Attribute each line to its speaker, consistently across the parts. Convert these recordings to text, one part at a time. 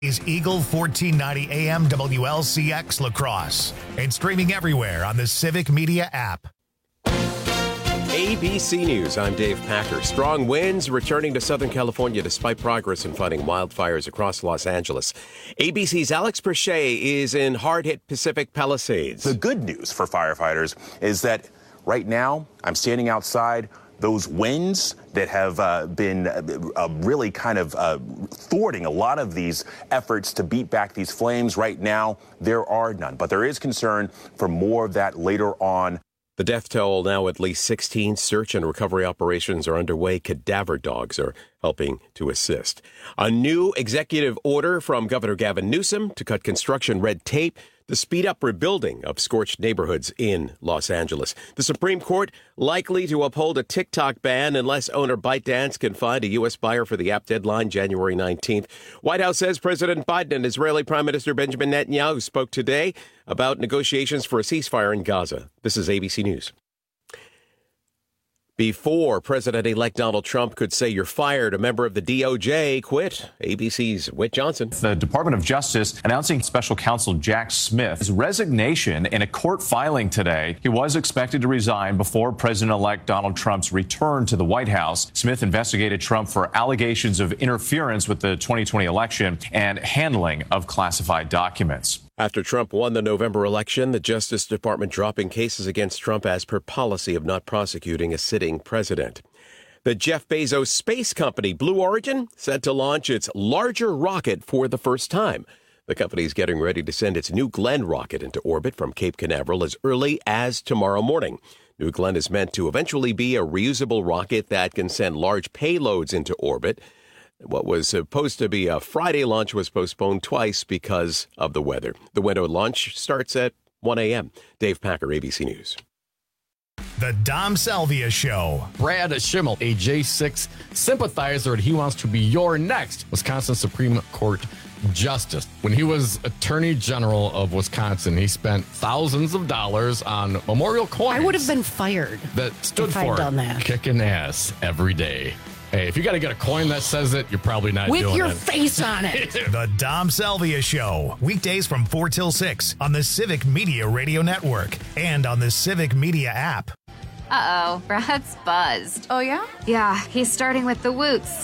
Speaker 1: is Eagle 1490 AM WLCX La Crosse and streaming everywhere on the Civic Media app.
Speaker 2: ABC News, I'm Dave Packer. Strong winds returning to Southern California despite progress in fighting wildfires across Los Angeles. ABC's Alex Perche is in hard-hit Pacific Palisades.
Speaker 3: The good news for firefighters is that right now I'm standing outside. Those winds that have been really kind of thwarting a lot of these efforts to beat back these flames, right now there are none. But there is concern for more of that later on.
Speaker 2: The death toll now at least 16. Search and recovery operations are underway. Cadaver dogs are helping to assist. A new executive order from Governor Gavin Newsom to cut construction red tape to speed up rebuilding of scorched neighborhoods in Los Angeles. The Supreme Court likely to uphold a TikTok ban unless owner ByteDance can find a U.S. buyer for the app. Deadline January 19th. White House says President Biden and Israeli Prime Minister Benjamin Netanyahu spoke today about negotiations for a ceasefire in Gaza. This is ABC News. Before President-elect Donald Trump could say you're fired, a member of the DOJ quit. ABC's Whit Johnson.
Speaker 4: The Department of Justice announcing special counsel Jack Smith's resignation in a court filing today. He was expected to resign before President-elect Donald Trump's return to the White House. Smith investigated Trump for allegations of interference with the 2020 election and handling of classified documents.
Speaker 2: After Trump won the November election, the Justice Department dropping cases against Trump as per policy of not prosecuting a sitting president. The Jeff Bezos space company Blue Origin set to launch its larger rocket for the first time. The company is getting ready to send its New Glenn rocket into orbit from Cape Canaveral as early as tomorrow morning. New Glenn is meant to eventually be a reusable rocket that can send large payloads into orbit. What was supposed to be a Friday launch was postponed twice because of the weather. The window launch starts at 1 a.m. Dave Packer, ABC News.
Speaker 1: The Dom Salvia Show.
Speaker 5: Brad Schimmel, a J6 sympathizer, and he wants to be your next Wisconsin Supreme Court Justice. When he was Attorney General of Wisconsin, he spent thousands of dollars on memorial coins.
Speaker 6: I would have been fired.
Speaker 5: That stood
Speaker 6: if
Speaker 5: for
Speaker 6: I'd done that.
Speaker 5: Kicking ass every day. Hey, if you got to get a coin that says it, you're probably not doing it.
Speaker 6: With your face on it.
Speaker 1: The Dom Salvia Show. Weekdays from 4 till 6 on the Civic Media Radio Network and on the Civic Media app.
Speaker 7: Uh-oh, Brad's buzzed.
Speaker 6: Oh, yeah?
Speaker 7: Yeah, he's starting with the woots.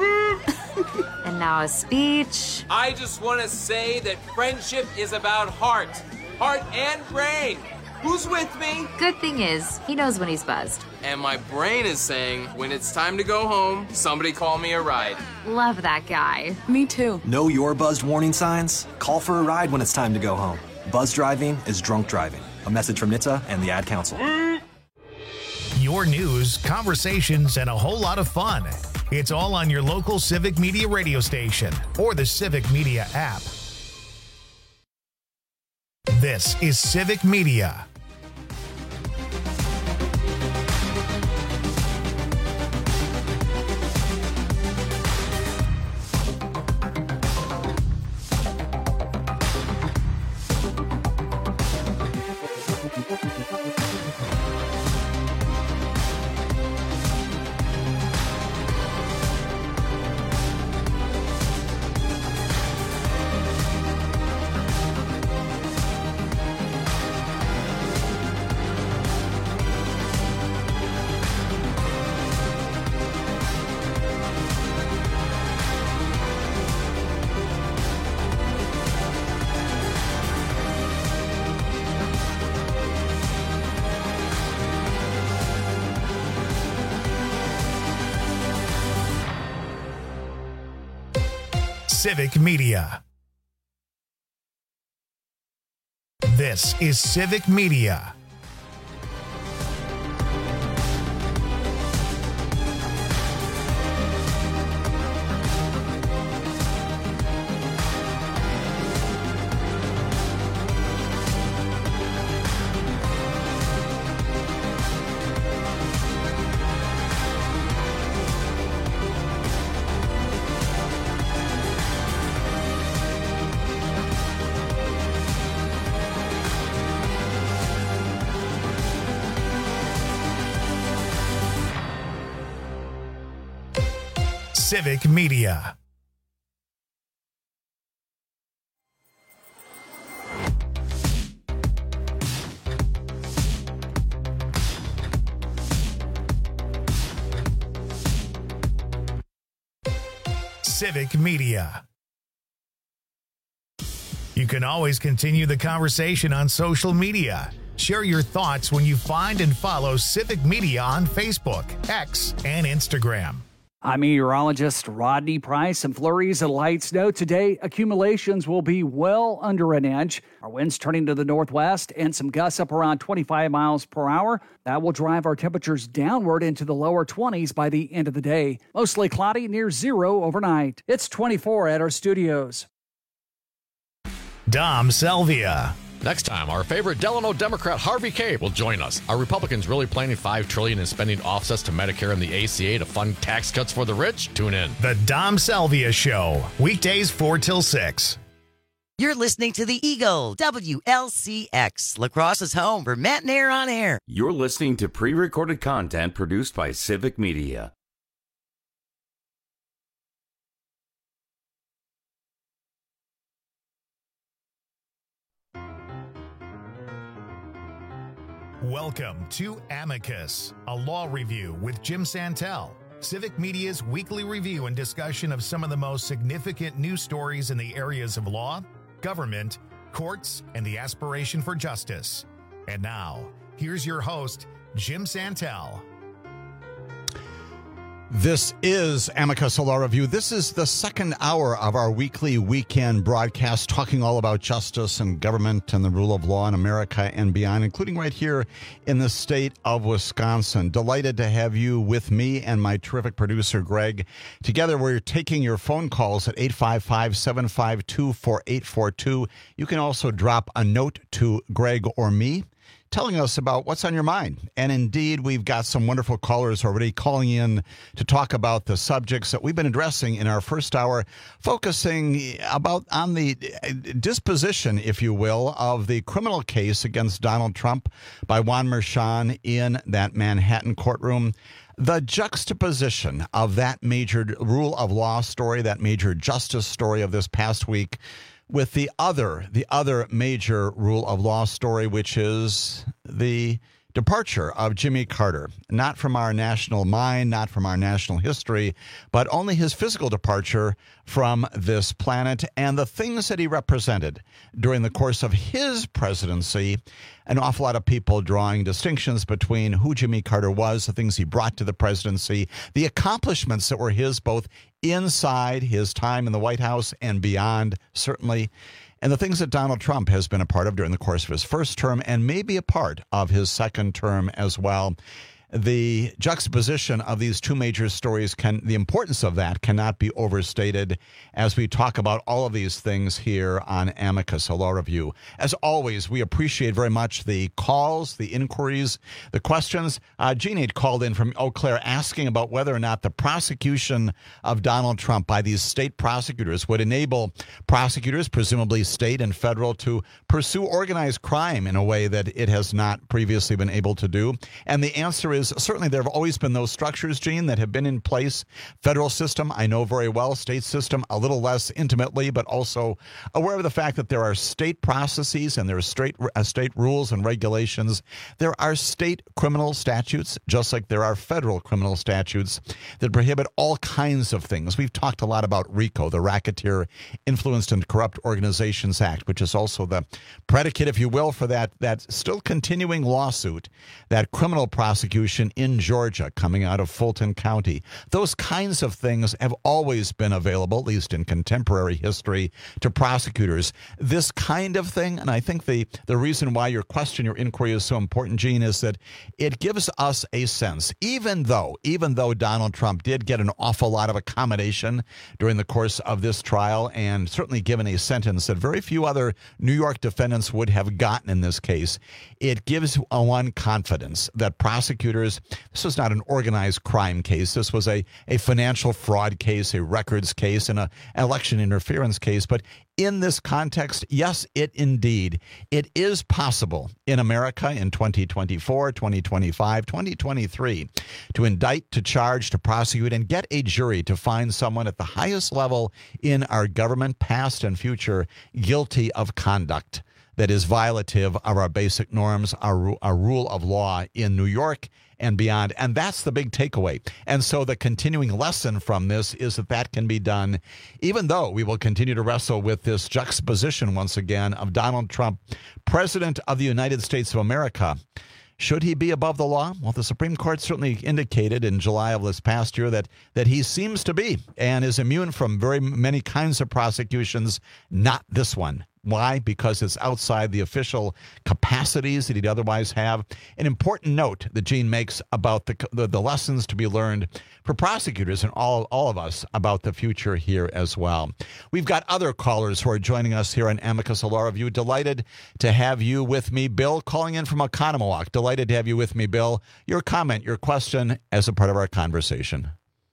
Speaker 7: And now a speech.
Speaker 8: I just want to say that friendship is about heart and brain. Who's with me?
Speaker 7: Good thing is, he knows when he's buzzed.
Speaker 8: And my brain is saying, when it's time to go home, somebody call me a ride.
Speaker 7: Love that guy.
Speaker 6: Me too.
Speaker 9: Know your buzzed warning signs? Call for a ride when it's time to go home. Buzz driving is drunk driving. A message from NHTSA and the Ad Council.
Speaker 1: Your news, conversations, and a whole lot of fun. It's all on your local Civic Media radio station or the Civic Media app. This is Civic Media. Civic Media. This is Civic Media. Civic Media. Civic Media. You can always continue the conversation on social media. Share your thoughts when you find and follow Civic Media on Facebook, X, and Instagram.
Speaker 10: I'm meteorologist Rodney Price. Some flurries and light snow today. Accumulations will be well under an inch. Our winds turning to the northwest and some gusts up around 25 miles per hour. That will drive our temperatures downward into the lower 20s by the end of the day. Mostly cloudy, near zero overnight. It's 24 at our studios.
Speaker 1: Dom Salvia.
Speaker 5: Next time, our favorite Delano Democrat Harvey Kaye will join us. Are Republicans really planning $5 trillion in spending offsets to Medicare and the ACA to fund tax cuts for the rich? Tune in.
Speaker 1: The Dom Salvia Show, weekdays 4 till 6.
Speaker 11: You're listening to the Eagle, WLCX, La Crosse's home for Matt and Air on Air.
Speaker 12: You're listening to pre-recorded content produced by Civic Media.
Speaker 1: Welcome to Amicus, a law review with Jim Santel, Civic Media's weekly review and discussion of some of the most significant news stories in the areas of law, government, courts, and the aspiration for justice. And now, here's your host, Jim Santel.
Speaker 13: This is Amicus Law Review. This is the second hour of our weekly weekend broadcast talking all about justice and government and the rule of law in America and beyond, including right here in the state of Wisconsin. Delighted to have you with me and my terrific producer, Greg. Together, we're taking your phone calls at 855-752-4842. You can also drop a note to Greg or me, telling us about what's on your mind. And indeed, we've got some wonderful callers already calling in to talk about the subjects that we've been addressing in our first hour, focusing on the disposition, if you will, of the criminal case against Donald Trump by Juan Merchan in that Manhattan courtroom. The juxtaposition of that major rule of law story, that major justice story of this past week, with the other major rule of law story, which is the departure of Jimmy Carter, not from our national mind, not from our national history, but only his physical departure from this planet and the things that he represented during the course of his presidency. An awful lot of people drawing distinctions between who Jimmy Carter was, the things he brought to the presidency, the accomplishments that were his both inside his time in the White House and beyond, certainly, and the things that Donald Trump has been a part of during the course of his first term and maybe a part of his second term as well. The juxtaposition of these two major stories, the importance of that cannot be overstated as we talk about all of these things here on Amicus, a law review. As always, we appreciate very much the calls, the inquiries, the questions. Jean had called in from Eau Claire asking about whether or not the prosecution of Donald Trump by these state prosecutors would enable prosecutors, presumably state and federal, to pursue organized crime in a way that it has not previously been able to do. And the answer is certainly there have always been those structures, Gene, that have been in place. Federal system, I know very well. State system, a little less intimately, but also aware of the fact that there are state processes and there are state rules and regulations. There are state criminal statutes, just like there are federal criminal statutes that prohibit all kinds of things. We've talked a lot about RICO, the Racketeer Influenced and Corrupt Organizations Act, which is also the predicate, if you will, for that still continuing lawsuit, that criminal prosecution in Georgia coming out of Fulton County. Those kinds of things have always been available, at least in contemporary history, to prosecutors. This kind of thing, and I think the reason why your inquiry is so important, Gene, is that it gives us a sense, even though Donald Trump did get an awful lot of accommodation during the course of this trial and certainly given a sentence that very few other New York defendants would have gotten in this case, it gives one confidence that prosecutors, this was not an organized crime case. This was a financial fraud case, a records case, and an election interference case. But in this context, yes, it is possible in America in 2024, 2025, 2023 to indict, to charge, to prosecute, and get a jury to find someone at the highest level in our government, past and future, guilty of conduct that is violative of our basic norms, our rule of law in New York and beyond. And that's the big takeaway. And so the continuing lesson from this is that can be done, even though we will continue to wrestle with this juxtaposition once again of Donald Trump, President of the United States of America. Should he be above the law? Well, the Supreme Court certainly indicated in July of this past year that he seems to be and is immune from very many kinds of prosecutions, not this one. Why? Because it's outside the official capacities that he'd otherwise have. An important note that Gene makes about the lessons to be learned for prosecutors and all of us about the future here as well. We've got other callers who are joining us here on Amicus Law Review. Delighted to have you with me. Bill, calling in from Oconomowoc. Delighted to have you with me, Bill. Your comment, your question as a part of our conversation.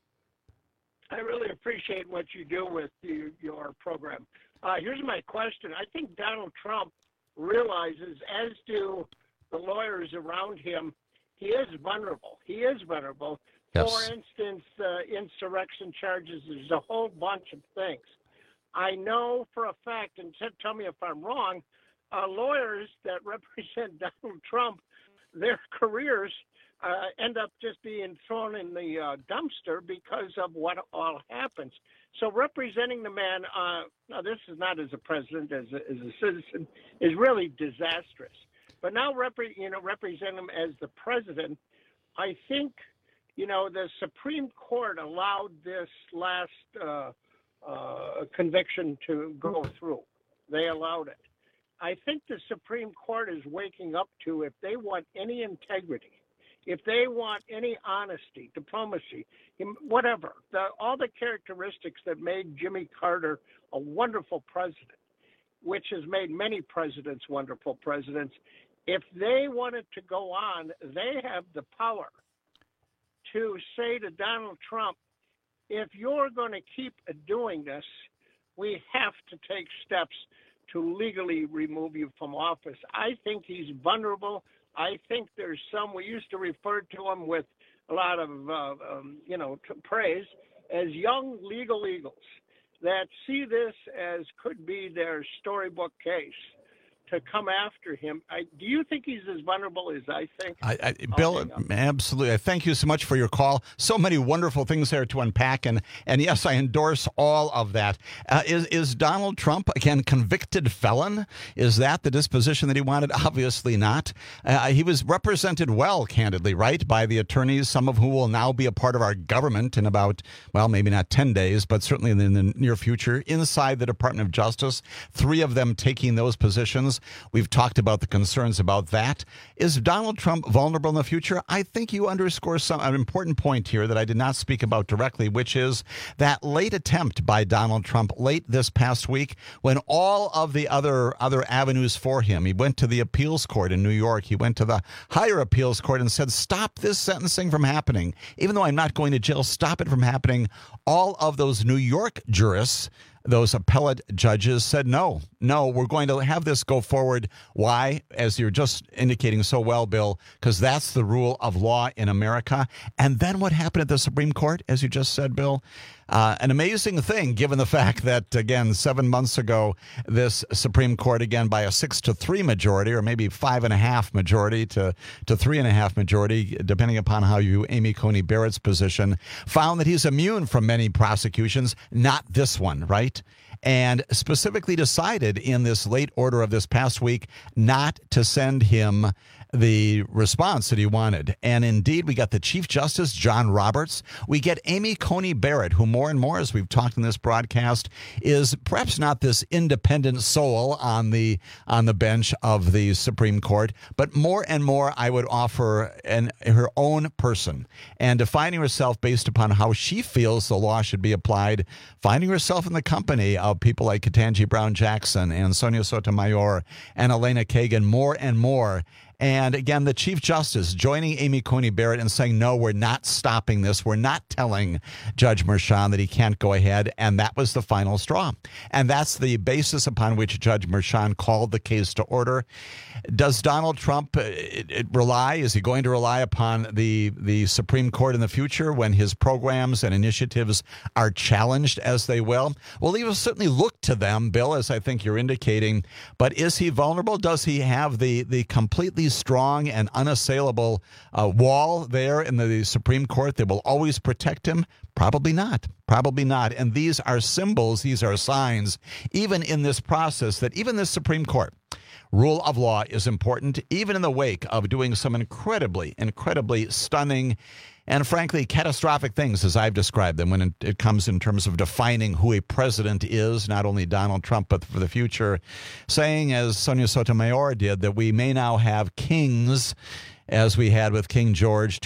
Speaker 14: I really appreciate what you do with your program. Here's my question. I think Donald Trump realizes, as do the lawyers around him, he is vulnerable. He is vulnerable. Yes. For instance, insurrection charges, there's a whole bunch of things. I know for a fact, and tell me if I'm wrong, lawyers that represent Donald Trump, their careers end up just being thrown in the dumpster because of what all happens. So representing the man, now this is not as a president, as a citizen, is really disastrous. But now represent him as the president, I think, the Supreme Court allowed this last conviction to go through. They allowed it. I think the Supreme Court is waking up to, if they want any integrity, if they want any honesty, diplomacy, whatever, all the characteristics that made Jimmy Carter a wonderful president, which has made many presidents wonderful presidents, if they wanted to go on, they have the power to say to Donald Trump, if you're going to keep doing this, we have to take steps to legally remove you from office. I think he's vulnerable. I think there's some, we used to refer to him with a lot of, praise, as young legal eagles that see this as could be their storybook case to come after him. Do you think he's as vulnerable as I think?
Speaker 13: Bill, absolutely. I thank you so much for your call. So many wonderful things there to unpack, and yes, I endorse all of that. Is Donald Trump, again, convicted felon? Is that the disposition that he wanted? Obviously not. He was represented well, candidly, right, by the attorneys, some of who will now be a part of our government in about, well, maybe not 10 days, but certainly in the near future, inside the Department of Justice, 3 of them taking those positions. We've talked about the concerns about that. Is Donald Trump vulnerable in the future? I think you underscore an important point here that I did not speak about directly, which is that late attempt by Donald Trump late this past week when all of the other avenues for him, he went to the appeals court in New York, he went to the higher appeals court and said, stop this sentencing from happening. Even though I'm not going to jail, stop it from happening. All of those New York jurists, those appellate judges said, no, we're going to have this go forward. Why? As you're just indicating so well, Bill, because that's the rule of law in America. And then what happened at the Supreme Court, as you just said, Bill? An amazing thing, given the fact that, again, 7 months ago, this Supreme Court, again, by a 6-3 majority, or maybe 5.5 majority to 3.5 majority, depending upon how you Amy Coney Barrett's position, found that he's immune from many prosecutions, not this one, right? And specifically decided in this late order of this past week not to send him the response that he wanted. And indeed, we got the Chief Justice, John Roberts. We get Amy Coney Barrett, who more and more, as we've talked in this broadcast, is perhaps not this independent soul on the bench of the Supreme Court, but more and more, I would offer her own person, and defining herself based upon how she feels the law should be applied, finding herself in the company of people like Ketanji Brown Jackson and Sonia Sotomayor and Elena Kagan more and more. And again, the Chief Justice joining Amy Coney Barrett and saying, no, we're not stopping this. We're not telling Judge Merchan that he can't go ahead. And that was the final straw. And that's the basis upon which Judge Merchan called the case to order. Does Donald Trump rely? Is he going to rely upon the Supreme Court in the future when his programs and initiatives are challenged as they will? Well, he will certainly look to them, Bill, as I think you're indicating. But is he vulnerable? Does he have the completely strong and unassailable wall there in the Supreme Court that will always protect him? Probably not. Probably not. And these are symbols, these are signs, even in this process, that even the Supreme Court, rule of law is important, even in the wake of doing some incredibly stunning and frankly catastrophic things, as I've described them, when it comes in terms of defining who a president is, not only Donald Trump, but for the future, saying, as Sonia Sotomayor did, that we may now have kings as we had with King George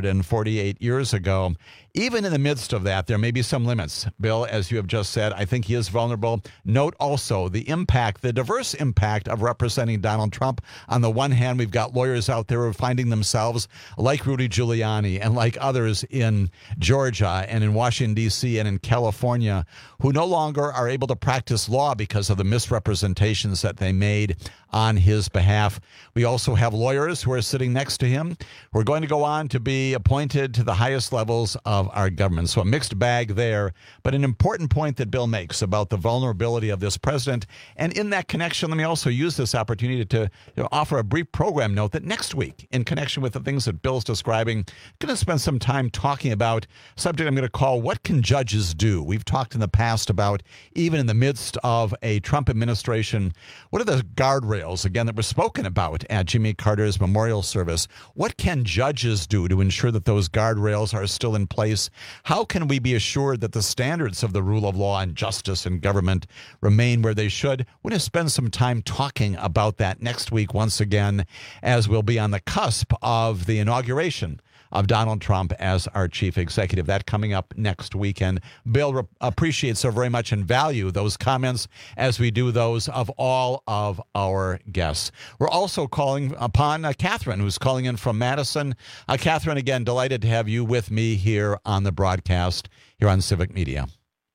Speaker 13: 248 years ago. Even in the midst of that, there may be some limits. Bill, as you have just said, I think he is vulnerable. Note also the impact, the diverse impact of representing Donald Trump. On the one hand, we've got lawyers out there who are finding themselves, like Rudy Giuliani and like others in Georgia and in Washington, D.C. and in California, who no longer are able to practice law because of the misrepresentations that they made on his behalf. We also have lawyers who are sitting next to him who are going to go on to be appointed to the highest levels of our government. So a mixed bag there, but an important point that Bill makes about the vulnerability of this president. And in that connection, let me also use this opportunity to offer a brief program note that next week, in connection with the things that Bill's describing, I'm going to spend some time talking about a subject I'm going to call, what can judges do? We've talked in the past about, even in the midst of a Trump administration, what are the guardrails, again, that were spoken about at Jimmy Carter's memorial service? What can judges do to ensure that those guardrails are still in place? How can we be assured that the standards of the rule of law and justice and government remain where they should? We're going to spend some time talking about that next week once again, as we'll be on the cusp of the inauguration of Donald Trump as our chief executive. That coming up next weekend. Bill appreciates so very much and value those comments, as we do those of all of our guests. We're also calling upon Catherine, who's calling in from Madison. Catherine, again, delighted to have you with me here on the broadcast here on Civic Media.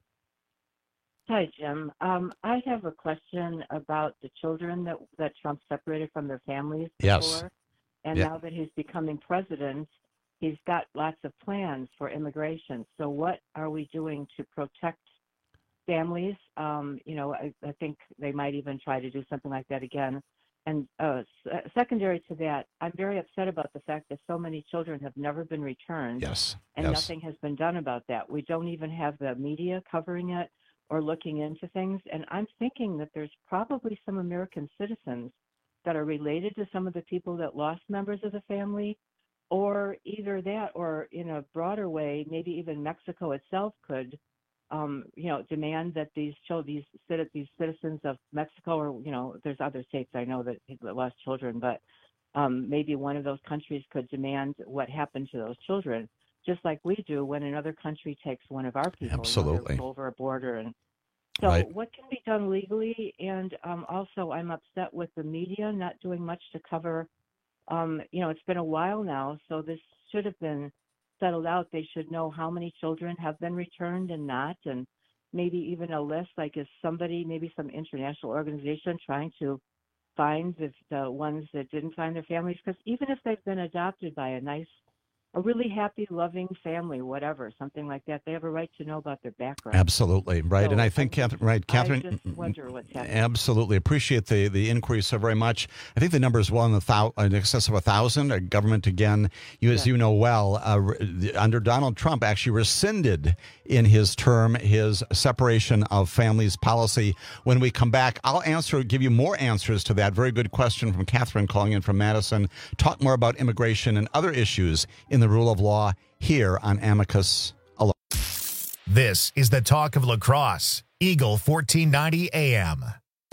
Speaker 15: Hi, Jim. I have a question about the children that Trump separated from their families before.
Speaker 13: Yes.
Speaker 15: And now that he's becoming president, he's got lots of plans for immigration. So what are we doing to protect families? I think they might even try to do something like that again. And secondary to that, I'm very upset about the fact that so many children have never been returned.
Speaker 13: Yes.
Speaker 15: And nothing has been done about that. We don't even have the media covering it or looking into things. And I'm thinking that there's probably some American citizens that are related to some of the people that lost members of the family, or either that, or in a broader way, maybe even Mexico itself could, demand that these citizens of Mexico, or there's other states I know that lost children, but maybe one of those countries could demand what happened to those children, just like we do when another country takes one of our people.
Speaker 13: Absolutely.
Speaker 15: Over a border. And so
Speaker 13: right.
Speaker 15: What can be done legally? And also, I'm upset with the media not doing much to cover. It's been a while now, so this should have been settled out. They should know how many children have been returned and not, and maybe even a list, like is somebody, maybe some international organization trying to find the ones that didn't find their families, because even if they've been adopted by a really happy, loving family, whatever, something like that, they have a right to know about their background.
Speaker 13: Absolutely. Right.
Speaker 15: So
Speaker 13: and I think, Catherine,
Speaker 15: I just wonder what's happening.
Speaker 13: Absolutely. Appreciate the inquiry so very much. I think the number is well in excess of 1,000. Our government, again, as you know well, under Donald Trump, actually rescinded in his term his separation of families policy. When we come back, I'll give you more answers to that. Very good question from Catherine calling in from Madison. Talk more about immigration and other issues in the rule of law here on Amicus Alone.
Speaker 1: This is the talk of La Crosse, Eagle 1490 AM.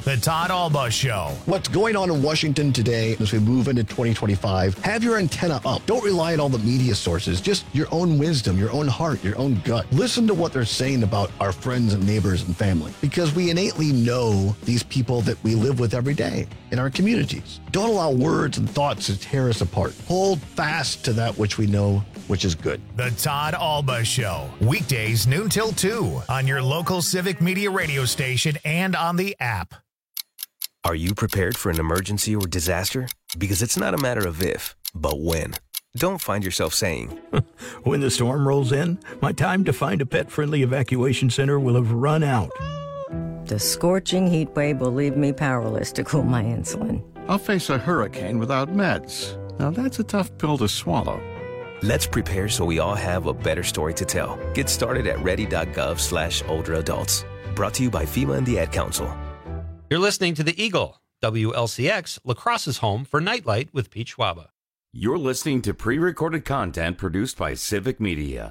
Speaker 1: The Todd Alba Show.
Speaker 16: What's going on in Washington today as we move into 2025? Have your antenna up. Don't rely on all the media sources. Just your own wisdom, your own heart, your own gut. Listen to what they're saying about our friends and neighbors and family, because we innately know these people that we live with every day in our communities. Don't allow words and thoughts to tear us apart. Hold fast to that which we know, which is good.
Speaker 1: The Todd Alba Show. Weekdays noon till 2 on your local Civic Media radio station and on the app.
Speaker 17: Are you prepared for an emergency or disaster? Because it's not a matter of if, but when. Don't find yourself saying,
Speaker 18: when the storm rolls in, my time to find a pet-friendly evacuation center will have run out.
Speaker 19: The scorching heat wave will leave me powerless to cool my insulin.
Speaker 20: I'll face a hurricane without meds. Now that's a tough pill to swallow.
Speaker 17: Let's prepare so we all have a better story to tell. Get started at ready.gov/older adults. Brought to you by FEMA and the Ad Council.
Speaker 21: You're listening to The Eagle, WLCX, La Crosse's home for Nightlight with Pete Schwaba.
Speaker 12: You're listening to pre-recorded content produced by Civic Media.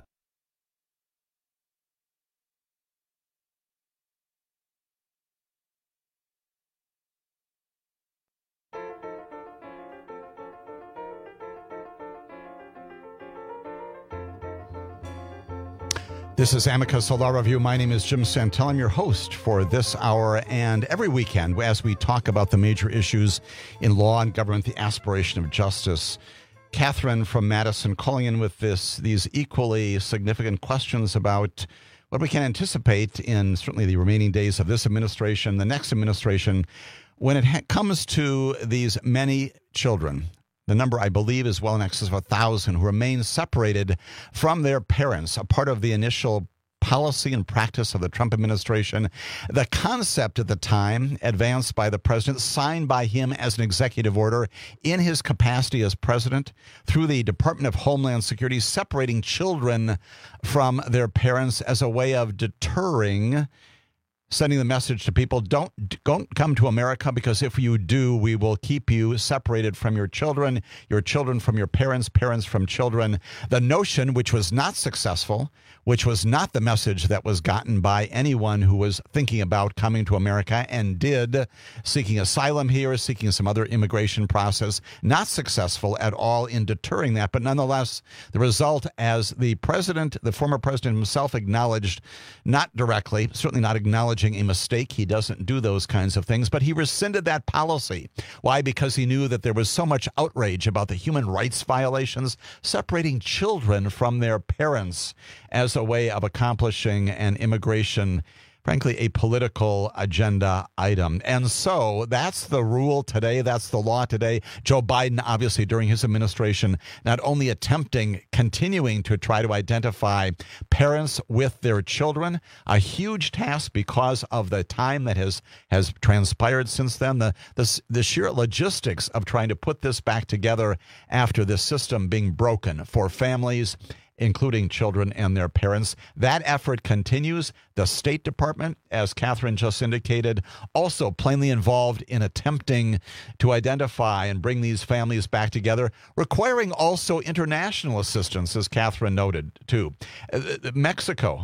Speaker 13: This is Amicus Law Review. My name is Jim Santel. I'm your host for this hour and every weekend as we talk about the major issues in law and government, the aspiration of justice. Catherine from Madison calling in with these equally significant questions about what we can anticipate in certainly the remaining days of this administration, the next administration, when it comes to these many children. The number, I believe, is well in excess of 1,000 who remain separated from their parents, a part of the initial policy and practice of the Trump administration. The concept at the time, advanced by the president, signed by him as an executive order in his capacity as president through the Department of Homeland Security, separating children from their parents as a way of deterring, sending the message to people, don't come to America, because if you do, we will keep you separated from your children from your parents, parents from children. The notion, which was not successful, which was not the message that was gotten by anyone who was thinking about coming to America and seeking asylum here, seeking some other immigration process, not successful at all in deterring that. But nonetheless, the result, as the former president himself acknowledged, not directly, certainly not acknowledging a mistake. He doesn't do those kinds of things, but he rescinded that policy. Why? Because he knew that there was so much outrage about the human rights violations, separating children from their parents as a way of accomplishing an immigration, frankly, a political agenda item. And so that's the rule today. That's the law today. Joe Biden, obviously, during his administration, not only continuing to try to identify parents with their children, a huge task because of the time that has transpired since then, the sheer logistics of trying to put this back together after this system being broken for families, including children and their parents. That effort continues. The State Department, as Catherine just indicated, also plainly involved in attempting to identify and bring these families back together, requiring also international assistance, as Catherine noted, too. Mexico,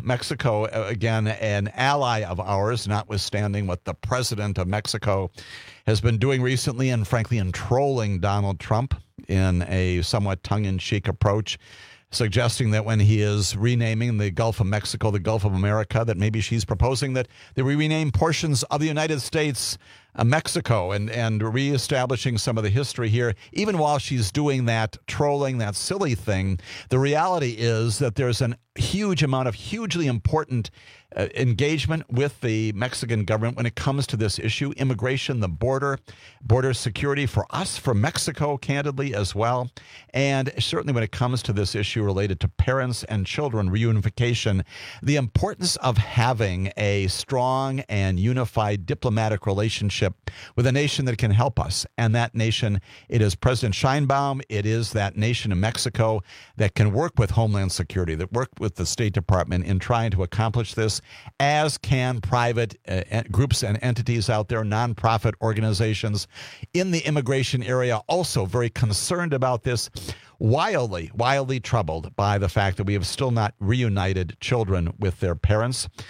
Speaker 13: again, an ally of ours, notwithstanding what the president of Mexico has been doing recently and, frankly, in trolling Donald Trump in a somewhat tongue-in-cheek approach, suggesting that when he is renaming the Gulf of Mexico the Gulf of America, that maybe she's proposing that we rename portions of the United States Mexico and reestablishing some of the history here. Even while she's doing that, trolling, that silly thing, the reality is that there's a huge amount of hugely important engagement with the Mexican government when it comes to this issue, immigration, the border security for us, for Mexico, candidly, as well. And certainly when it comes to this issue related to parents and children reunification, the importance of having a strong and unified diplomatic relationship with a nation that can help us. And that nation, it is President Sheinbaum, it is that nation in Mexico that can work with Homeland Security, that work with the State Department in trying to accomplish this, as can private groups and entities out there, nonprofit organizations in the immigration area, also very concerned about this, wildly troubled by the fact that we have still not reunited children with their parents.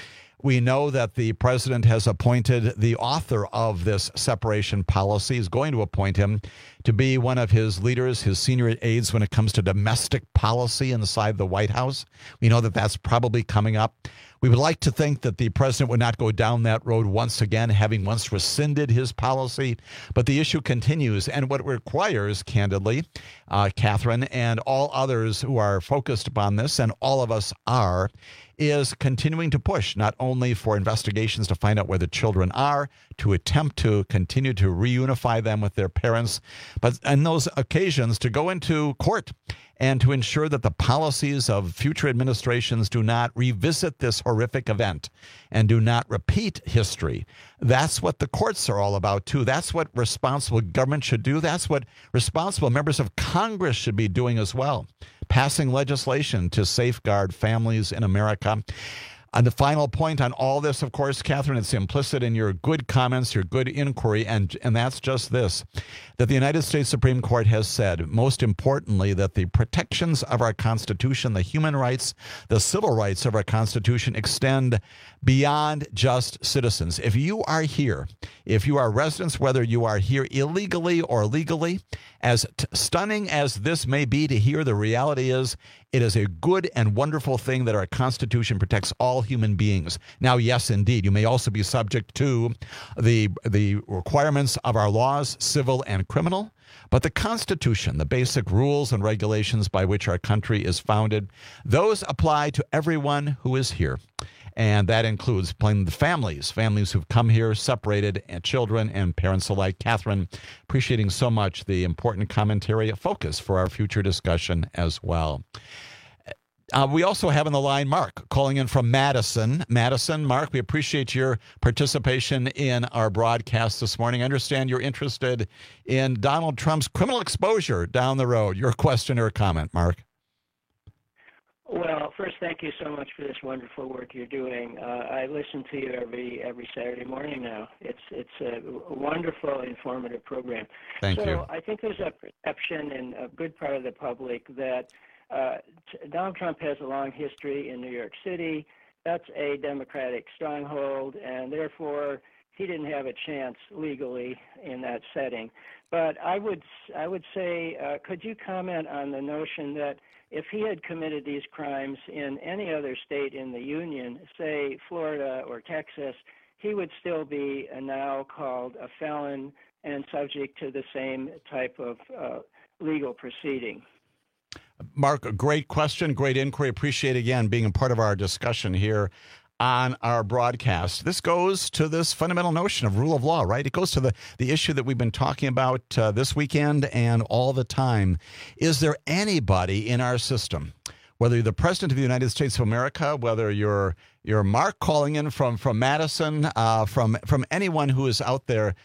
Speaker 13: We know that the president has appointed the author of this separation policy, is going to appoint him to be one of his leaders, his senior aides when it comes to domestic policy inside the White House. We know that that's probably coming up. We would like to think that the president would not go down that road once again, having once rescinded his policy. But the issue continues. And what it requires, candidly, Catherine, and all others who are focused upon this, and all of us are, is continuing to push not only for investigations to find out where the children are, to attempt to continue to reunify them with their parents, but on those occasions to go into court and to ensure that the policies of future administrations do not revisit this horrific event and do not repeat history. That's what the courts are all about, too. That's what responsible government should do. That's what responsible members of Congress should be doing as well, passing legislation to safeguard families in America. And the final point on all this, of course, Catherine, it's implicit in your good comments, your good inquiry, and that's just this, that the United States Supreme Court has said, most importantly, that the protections of our Constitution, the human rights, the civil rights of our Constitution extend beyond just citizens. If you are here, if you are residents, whether you are here illegally or legally, as stunning as this may be to hear, the reality is it is a good and wonderful thing that our Constitution protects all human beings. Now, yes, indeed, you may also be subject to the requirements of our laws, civil and criminal, but the Constitution, the basic rules and regulations by which our country is founded, those apply to everyone who is here. And that includes the families who've come here separated, and children and parents alike. Catherine, appreciating so much the important commentary, a focus for our future discussion as well. We also have on the line Mark calling in from Madison. Madison, Mark, we appreciate your participation in our broadcast this morning. I understand you're interested in Donald Trump's criminal exposure down the road. Your question or comment, Mark?
Speaker 3: Well, first, thank you so much for this wonderful work you're doing. I listen to you every Saturday morning now. It's a wonderful, informative program.
Speaker 13: Thank you.
Speaker 3: So I think there's a perception in a good part of the public that Donald Trump has a long history in New York City. That's a Democratic stronghold, and therefore he didn't have a chance legally in that setting. But I would say, could you comment on the notion that if he had committed these crimes in any other state in the Union, say Florida or Texas, he would still be now called a felon and subject to the same type of legal proceeding?
Speaker 13: Mark, a great question, great inquiry. Appreciate, again, being a part of our discussion here on our broadcast. This goes to this fundamental notion of rule of law, right? It goes to the issue that we've been talking about this weekend and all the time. Is there anybody in our system, whether you're the President of the United States of America, whether you're Mark calling in from Madison, from anyone who is out there,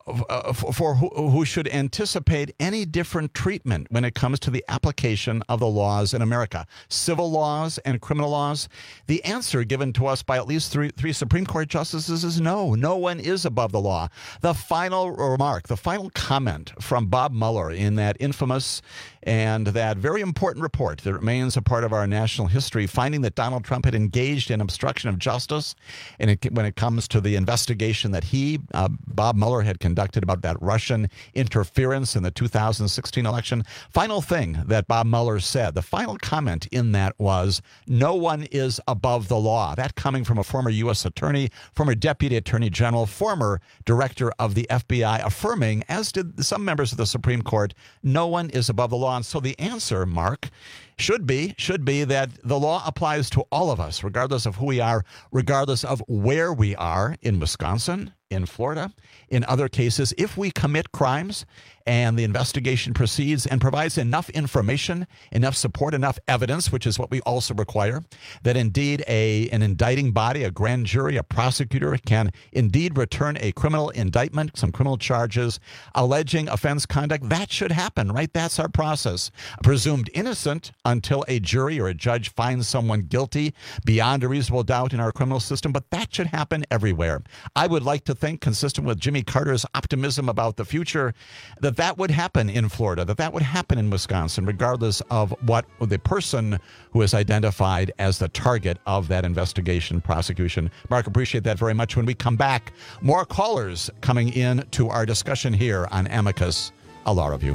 Speaker 13: for who should anticipate any different treatment when it comes to the application of the laws in America, civil laws and criminal laws? The answer given to us by at least three Supreme Court justices is no. No one is above the law. The final remark, the final comment from Bob Mueller in that infamous and that very important report that remains a part of our national history, finding that Donald Trump had engaged in obstruction of justice when it comes to the investigation that Bob Mueller, had conducted about that Russian interference in the 2016 election. Final thing that Bob Mueller said, the final comment in that was, no one is above the law. That coming from a former U.S. attorney, former deputy attorney general, former director of the FBI, affirming, as did some members of the Supreme Court, no one is above the law. And so the answer, Mark, should be that the law applies to all of us, regardless of who we are, regardless of where we are, in Wisconsin, in Florida, in other cases. If we commit crimes and the investigation proceeds and provides enough information, enough support, enough evidence, which is what we also require, that indeed an indicting body, a grand jury, a prosecutor can indeed return a criminal indictment, some criminal charges alleging offense conduct, that should happen, right? That's our process. Presumed innocent until a jury or a judge finds someone guilty beyond a reasonable doubt in our criminal system, but that should happen everywhere. I would like to think, consistent with Jimmy Carter's optimism about the future, that would happen in Florida, that would happen in Wisconsin, regardless of what the person who is identified as the target of that investigation, prosecution. Mark, appreciate that very much. When we come back, more callers coming in to our discussion here on Amicus, a Law Review.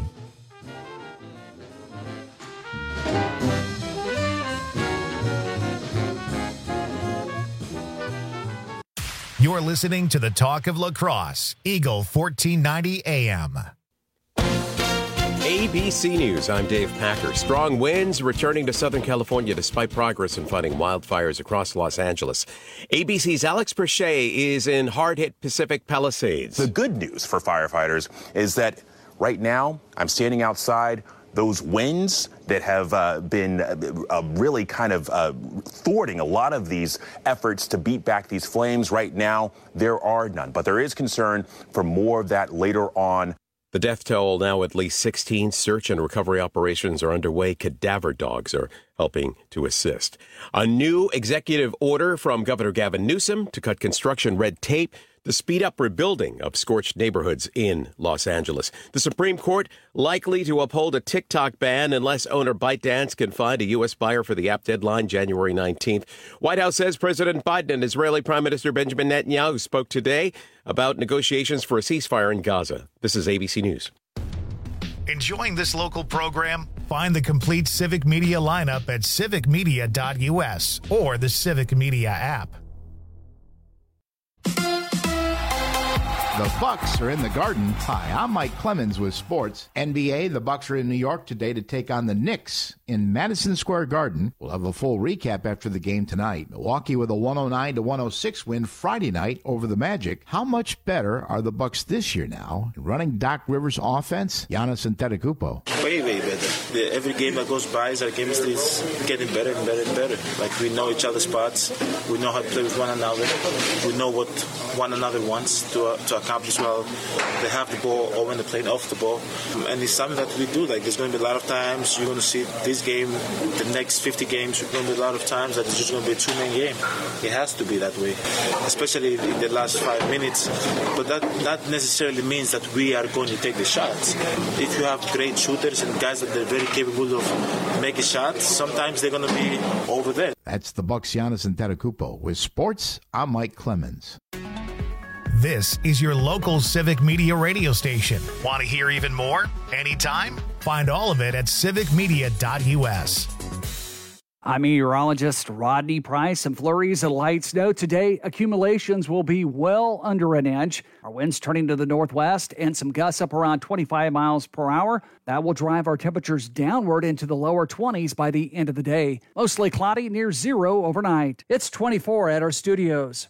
Speaker 1: You're listening to the Talk of La Crosse, Eagle 1490 AM.
Speaker 2: ABC News, I'm Dave Packer. Strong winds returning to Southern California despite progress in fighting wildfires across Los Angeles. ABC's Alex Perche is in hard-hit Pacific Palisades.
Speaker 4: The good news for firefighters is that right now I'm standing outside. Those winds that have been really kind of thwarting a lot of these efforts to beat back these flames right now, there are none. But there is concern for more of that later on.
Speaker 2: The death toll now at least 16. Search and recovery operations are underway. Cadaver dogs are helping to assist. A new executive order from Governor Gavin Newsom to cut construction red tape to speed up rebuilding of scorched neighborhoods in Los Angeles. The Supreme Court likely to uphold a TikTok ban unless owner ByteDance can find a U.S. buyer for the app deadline January 19th. White House says President Biden and Israeli Prime Minister Benjamin Netanyahu spoke today about negotiations for a ceasefire in Gaza. This is ABC News.
Speaker 1: Enjoying this local program? Find the complete Civic Media lineup at civicmedia.us or the Civic Media app.
Speaker 22: The Bucks are in the Garden. Hi, I'm Mike Clemens with sports. NBA, the Bucks are in New York today to take on the Knicks in Madison Square Garden. We'll have a full recap after the game tonight. Milwaukee with a 109-106 win Friday night over the Magic. How much better are the Bucks this year now? Running Doc Rivers' offense, Giannis Antetokounmpo.
Speaker 23: Way better. Every game that goes by, our chemistry is getting better and better and better. Like, we know each other's spots. We know how to play with one another. We know what one another wants to accomplish while they have the ball or when they're playing off the ball. And it's something that we do. Like, there's going to be a lot of times you're going to see this game, the next 50 games, there's going to be a lot of times that it's just going to be a two-man game. It has to be that way, especially in the last 5 minutes. But that not necessarily means that we are going to take the shots. If you have great shooters and guys that are very capable of making shots, sometimes they're going to be over there.
Speaker 22: That's the Bucks' Giannis Antetokounmpo. With sports, I'm Mike Clemens.
Speaker 1: This is your local Civic Media radio station. Want to hear even more? Anytime? Find all of it at civicmedia.us.
Speaker 10: I'm meteorologist Rodney Price. Some flurries and light snow today. Accumulations will be well under an inch. Our winds turning to the northwest and some gusts up around 25 miles per hour. That will drive our temperatures downward into the lower 20s by the end of the day. Mostly cloudy, near zero overnight. It's 24 at our studios.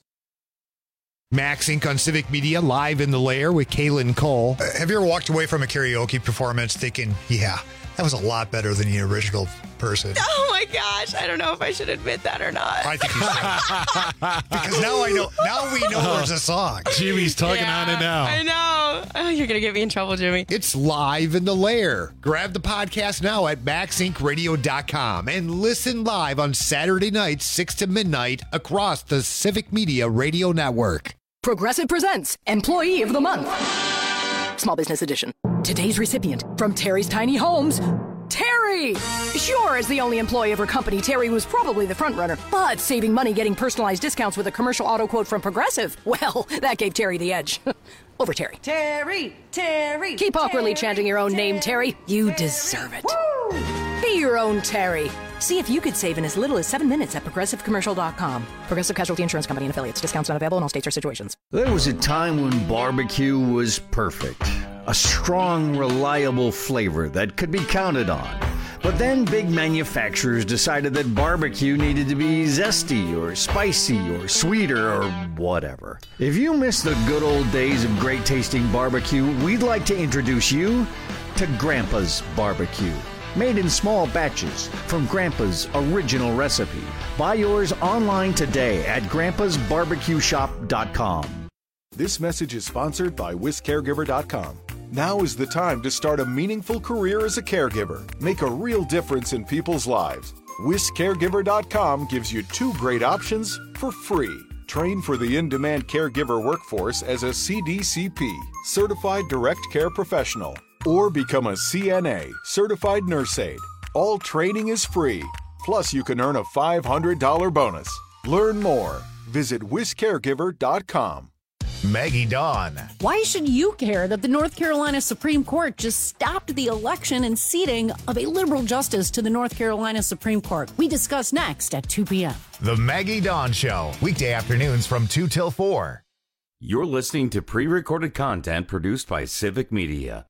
Speaker 24: Max Inc. on Civic Media, live in the lair with Kaylin Cole.
Speaker 25: Have you ever walked away from a karaoke performance thinking, yeah, that was a lot better than the original person?
Speaker 6: Oh my gosh, I don't know if I should admit that or not.
Speaker 25: I think you should. Because now we know there's a song.
Speaker 24: Jimmy's tugging on it now.
Speaker 6: I know. Oh, you're going to get me in trouble, Jimmy.
Speaker 24: It's live in the lair. Grab the podcast now at maxincradio.com and listen live on Saturday nights, 6 to midnight, across the Civic Media Radio Network.
Speaker 26: Progressive presents Employee of the Month. Small Business Edition. Today's recipient from Terry's Tiny Homes, Terry! Sure, as the only employee of her company, Terry was probably the front runner, but saving money getting personalized discounts with a commercial auto quote from Progressive, well, that gave Terry the edge. Over Terry.
Speaker 6: Terry, Terry.
Speaker 26: Keep awkwardly chanting your own name, Terry. You deserve it. Woo! Be your own Terry. See if you could save in as little as 7 minutes at progressivecommercial.com. Progressive Casualty Insurance Company and affiliates. Discounts not available in all states or situations.
Speaker 27: There was a time when barbecue was perfect. A strong, reliable flavor that could be counted on. But then big manufacturers decided that barbecue needed to be zesty or spicy or sweeter or whatever. If you miss the good old days of great tasting barbecue, we'd like to introduce you to Grandpa's Barbecue. Made in small batches from Grandpa's original recipe. Buy yours online today at grandpasbarbecueshop.com.
Speaker 28: This message is sponsored by WisCaregiver.com. Now is the time to start a meaningful career as a caregiver. Make a real difference in people's lives. WisCaregiver.com gives you 2 great options for free. Train for the in-demand caregiver workforce as a CDCP, Certified Direct Care Professional, or become a CNA, Certified Nurse Aide. All training is free. Plus, you can earn a $500 bonus. Learn more. Visit WisCaregiver.com.
Speaker 1: Maggie Dawn.
Speaker 5: Why should you care that the North Carolina Supreme Court just stopped the election and seating of a liberal justice to the North Carolina Supreme Court? We discuss next at 2 p.m.
Speaker 1: The Maggie Dawn Show, weekday afternoons from 2 till 4.
Speaker 12: You're listening to pre-recorded content produced by Civic Media.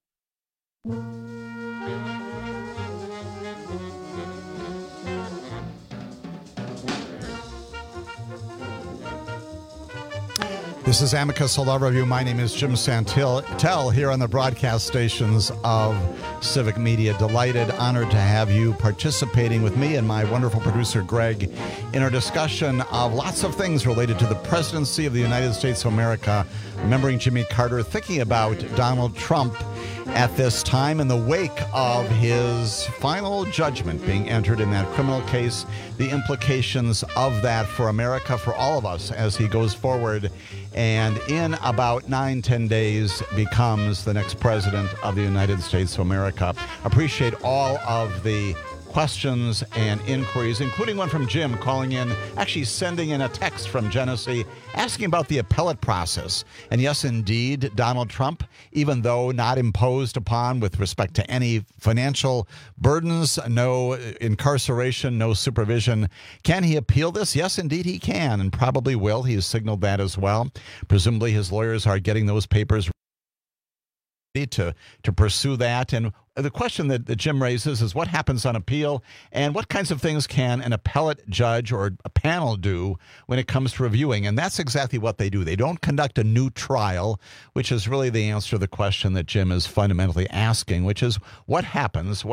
Speaker 13: This is Amicus Law Review. My name is Jim Santel here on the broadcast stations of Civic Media. Delighted, honored to have you participating with me and my wonderful producer, Greg, in our discussion of lots of things related to the presidency of the United States of America, remembering Jimmy Carter, thinking about Donald Trump at this time in the wake of his final judgment being entered in that criminal case, the implications of that for America, for all of us as he goes forward and in about 9-10 days becomes the next president of the United States of America. Appreciate all of the questions and inquiries, including one from Jim calling in, actually sending in a text from Genesee asking about the appellate process. And yes, indeed, Donald Trump, even though not imposed upon with respect to any financial burdens, no incarceration, no supervision, can he appeal this? Yes, indeed, he can and probably will. He has signaled that as well. Presumably his lawyers are getting those papers to pursue that. And the question that Jim raises is what happens on appeal and what kinds of things can an appellate judge or a panel do when it comes to reviewing. And that's exactly what they do. They don't conduct a new trial, which is really the answer to the question that Jim is fundamentally asking, which is what happens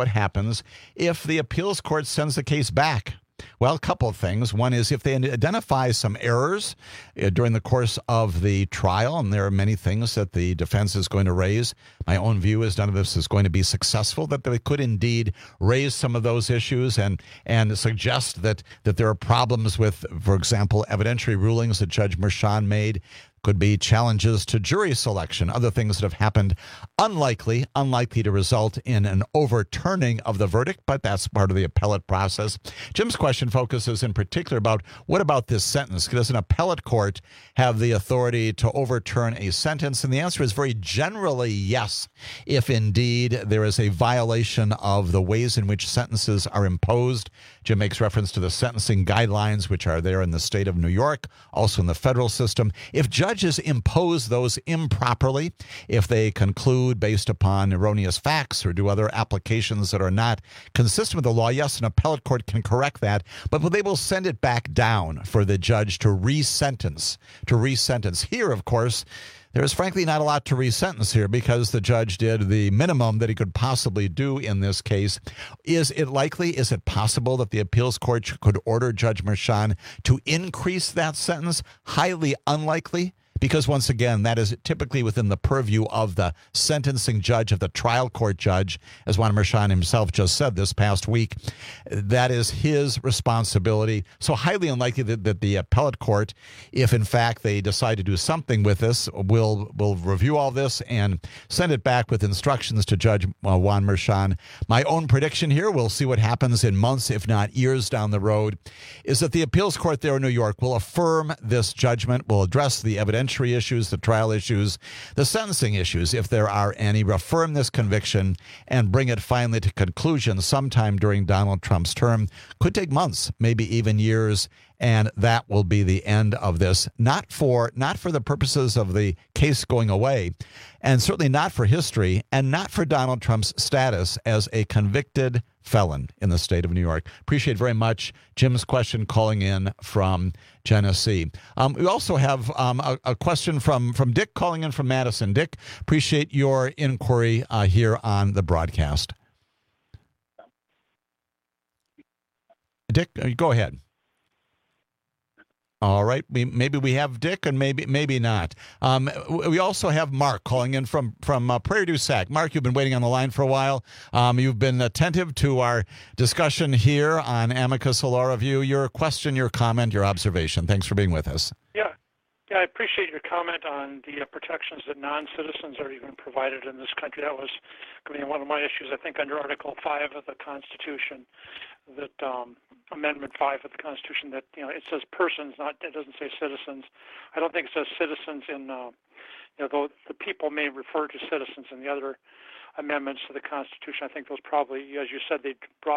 Speaker 13: if the appeals court sends the case back? Well, a couple of things. One is if they identify some errors during the course of the trial, and there are many things that the defense is going to raise. My own view is none of this is going to be successful, that they could indeed raise some of those issues and suggest that there are problems with, for example, evidentiary rulings that Judge Merchan made. Could be challenges to jury selection, other things that have happened, unlikely to result in an overturning of the verdict, but that's part of the appellate process. Jim's question focuses in particular about what about this sentence? Does an appellate court have the authority to overturn a sentence? And the answer is very generally yes, if indeed there is a violation of the ways in which sentences are imposed. Jim makes reference to the sentencing guidelines, which are there in the state of New York, also in the federal system. If judges impose those improperly, if they conclude based upon erroneous facts or do other applications that are not consistent with the law, yes, an appellate court can correct that, but they will send it back down for the judge to resentence. Here, of course, there's frankly not a lot to resentence here because the judge did the minimum that he could possibly do in this case. Is it possible that the appeals court could order Judge Merchan to increase that sentence? Highly unlikely. Because once again, that is typically within the purview of the sentencing judge, of the trial court judge, as Juan Merchan himself just said this past week. That is his responsibility. So highly unlikely that the appellate court, if in fact they decide to do something with this, will review all this and send it back with instructions to Judge Juan Merchan. My own prediction here, we'll see what happens in months, if not years down the road, is that the appeals court there in New York will affirm this judgment, will address the evidentiary issues, the trial issues, the sentencing issues, if there are any, affirm this conviction and bring it finally to conclusion sometime during Donald Trump's term. Could take months, maybe even years, and that will be the end of this. Not for the purposes of the case going away, and certainly not for history, and not for Donald Trump's status as a convicted felon in the state of New York. Appreciate very much Jim's question calling in from Genesee. We also have a question from Dick calling in from Madison. Dick, appreciate your inquiry here on the broadcast. Dick, go ahead. All right. Maybe we have Dick and maybe not. We also have Mark calling in from Prairie du Sac. Mark, you've been waiting on the line for a while. You've been attentive to our discussion here on Amicus Law Review. Your question, your comment, your observation. Thanks for being with us.
Speaker 7: Yeah. Yeah, I appreciate your comment on the protections that non-citizens are even provided in this country. That was going to be one of my issues, I think, under Article 5 of the Constitution, that Amendment 5 of the Constitution, that it says persons, it doesn't say citizens. I don't think it says citizens in, though the people may refer to citizens in the other amendments to the Constitution. I think those probably, as you said, they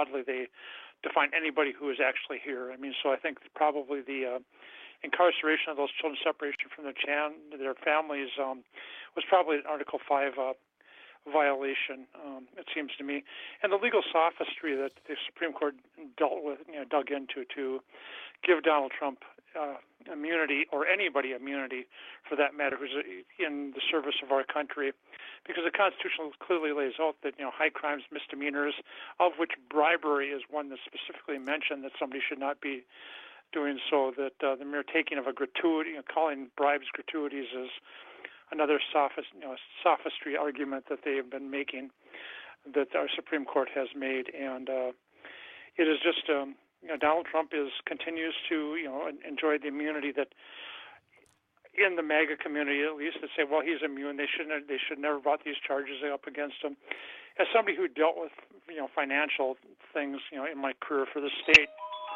Speaker 7: define anybody who is actually here. I mean, so I think probably the incarceration of those children, separation from their families, was probably an Article 5 violation, it seems to me. And the legal sophistry that the Supreme Court dug into to give Donald Trump immunity, or anybody immunity for that matter, who's in the service of our country, because the Constitution clearly lays out that high crimes, misdemeanors, of which bribery is one that's specifically mentioned, that somebody should not be doing so, that the mere taking of a gratuity, calling bribes gratuities, is another sophistry argument that they have been making, that our Supreme Court has made. And it is just, Donald Trump continues to, enjoy the immunity that, in the MAGA community at least, that say, well, he's immune. They should never brought these charges up against him. As somebody who dealt with, financial things, in my career for the state,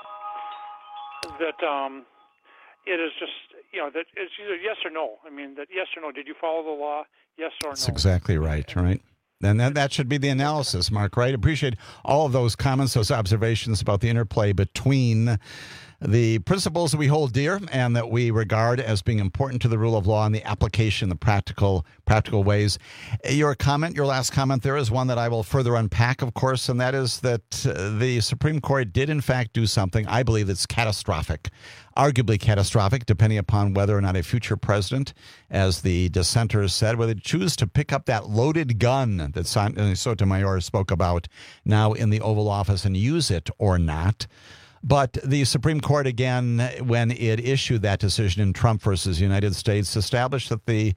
Speaker 7: that it is just, that it's either yes or no. I mean, that yes or no. Did you follow the law? Yes or no?
Speaker 13: That's exactly right, right? And that should be the analysis, Mark, right? Appreciate all of those comments, those observations about the interplay between the principles that we hold dear and that we regard as being important to the rule of law and the application, the practical ways. Your last comment there is one that I will further unpack, of course, and that is that the Supreme Court did, in fact, do something, I believe, that's catastrophic, arguably catastrophic, depending upon whether or not a future president, as the dissenters said, whether they choose to pick up that loaded gun that Sotomayor spoke about now in the Oval Office and use it or not. But the Supreme Court, again, when it issued that decision in Trump versus United States, established that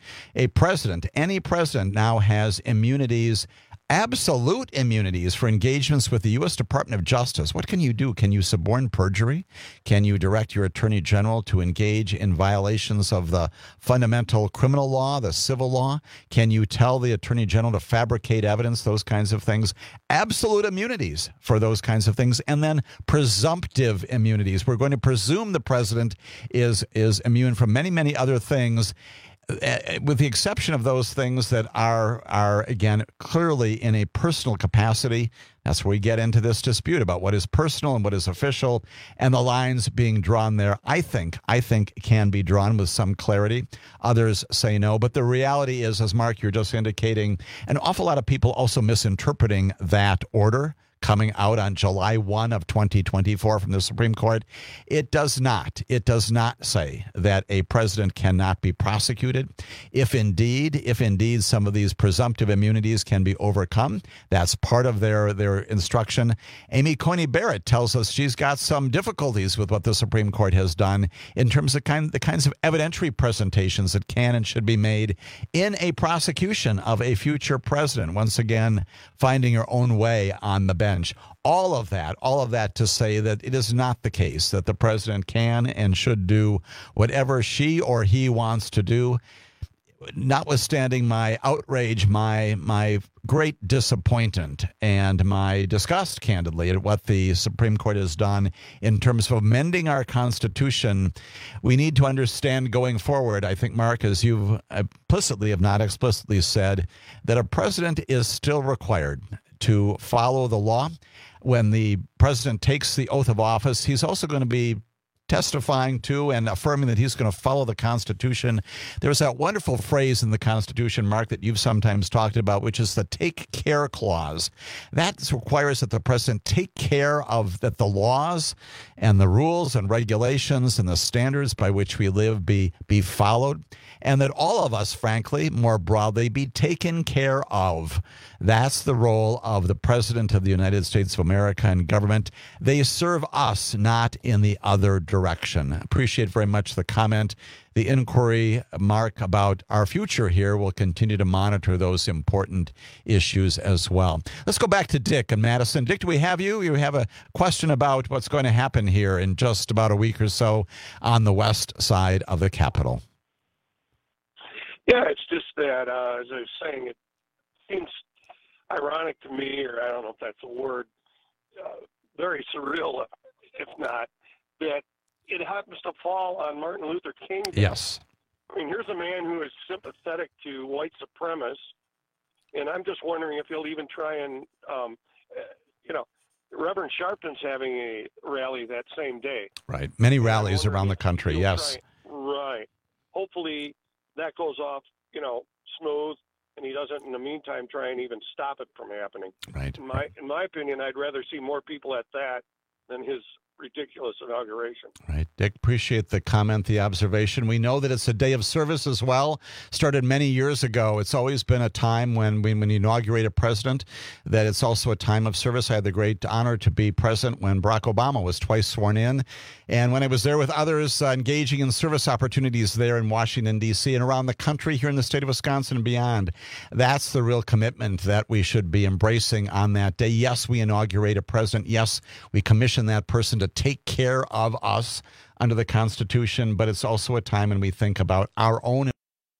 Speaker 13: any president now has immunities, absolute immunities for engagements with the U.S. Department of Justice. What can you do? Can you suborn perjury? Can you direct your attorney general to engage in violations of the fundamental criminal law, the civil law? Can you tell the attorney general to fabricate evidence, those kinds of things? Absolute immunities for those kinds of things. And then presumptive immunities. We're going to presume the president is immune from many, many other things, with the exception of those things that are again, clearly in a personal capacity. That's where we get into this dispute about what is personal and what is official, and the lines being drawn there, I think can be drawn with some clarity. Others say no. But the reality is, as Mark, you're just indicating, an awful lot of people also misinterpreting that order coming out on July 1 of 2024 from the Supreme Court. It does not say that a president cannot be prosecuted. If indeed some of these presumptive immunities can be overcome, that's part of their instruction. Amy Coney Barrett tells us she's got some difficulties with what the Supreme Court has done in terms of the kinds of evidentiary presentations that can and should be made in a prosecution of a future president. Once again, finding her own way on the bench. All of that to say that it is not the case that the president can and should do whatever she or he wants to do. Notwithstanding my outrage, my great disappointment, and my disgust, candidly, at what the Supreme Court has done in terms of amending our Constitution, we need to understand going forward, I think, Mark, as you've implicitly, if not explicitly said, that a president is still required to follow the law. When the president takes the oath of office, he's also going to be testifying to and affirming that he's going to follow the Constitution. There's that wonderful phrase in the Constitution, Mark, that you've sometimes talked about, which is the take care clause. That requires that the president take care of that the laws and the rules and regulations and the standards by which we live be followed, and that all of us, frankly, more broadly, be taken care of. That's the role of the President of the United States of America and government. They serve us, not in the other direction. Appreciate very much the comment. The inquiry, Mark, about our future here will continue to monitor those important issues as well. Let's go back to Dick and Madison. Dick, do we have you? You have a question about what's going to happen here in just about a week or so on the west side of the Capitol.
Speaker 8: Yeah, it's just that, as I was saying, it seems ironic to me, or I don't know if that's a word, very surreal, if not, that it happens to fall on Martin Luther King Day.
Speaker 13: Yes.
Speaker 8: I mean, here's a man who is sympathetic to white supremacists, and I'm just wondering if he'll even try and, Reverend Sharpton's having a rally that same day.
Speaker 13: Right. Many rallies around the country, yes.
Speaker 8: Right. Hopefully that goes off, smooth, and he doesn't, in the meantime, try and even stop it from happening.
Speaker 13: Right.
Speaker 8: In my opinion, I'd rather see more people at that than his ridiculous inauguration.
Speaker 13: Right. Dick, appreciate the comment, the observation. We know that it's a day of service as well. Started many years ago. It's always been a time when you inaugurate a president, that it's also a time of service. I had the great honor to be present when Barack Obama was twice sworn in. And when I was there with others engaging in service opportunities there in Washington, D.C. and around the country here in the state of Wisconsin and beyond, that's the real commitment that we should be embracing on that day. Yes, we inaugurate a president. Yes, we commission that person to take care of us under the Constitution, but it's also a time when we think about our own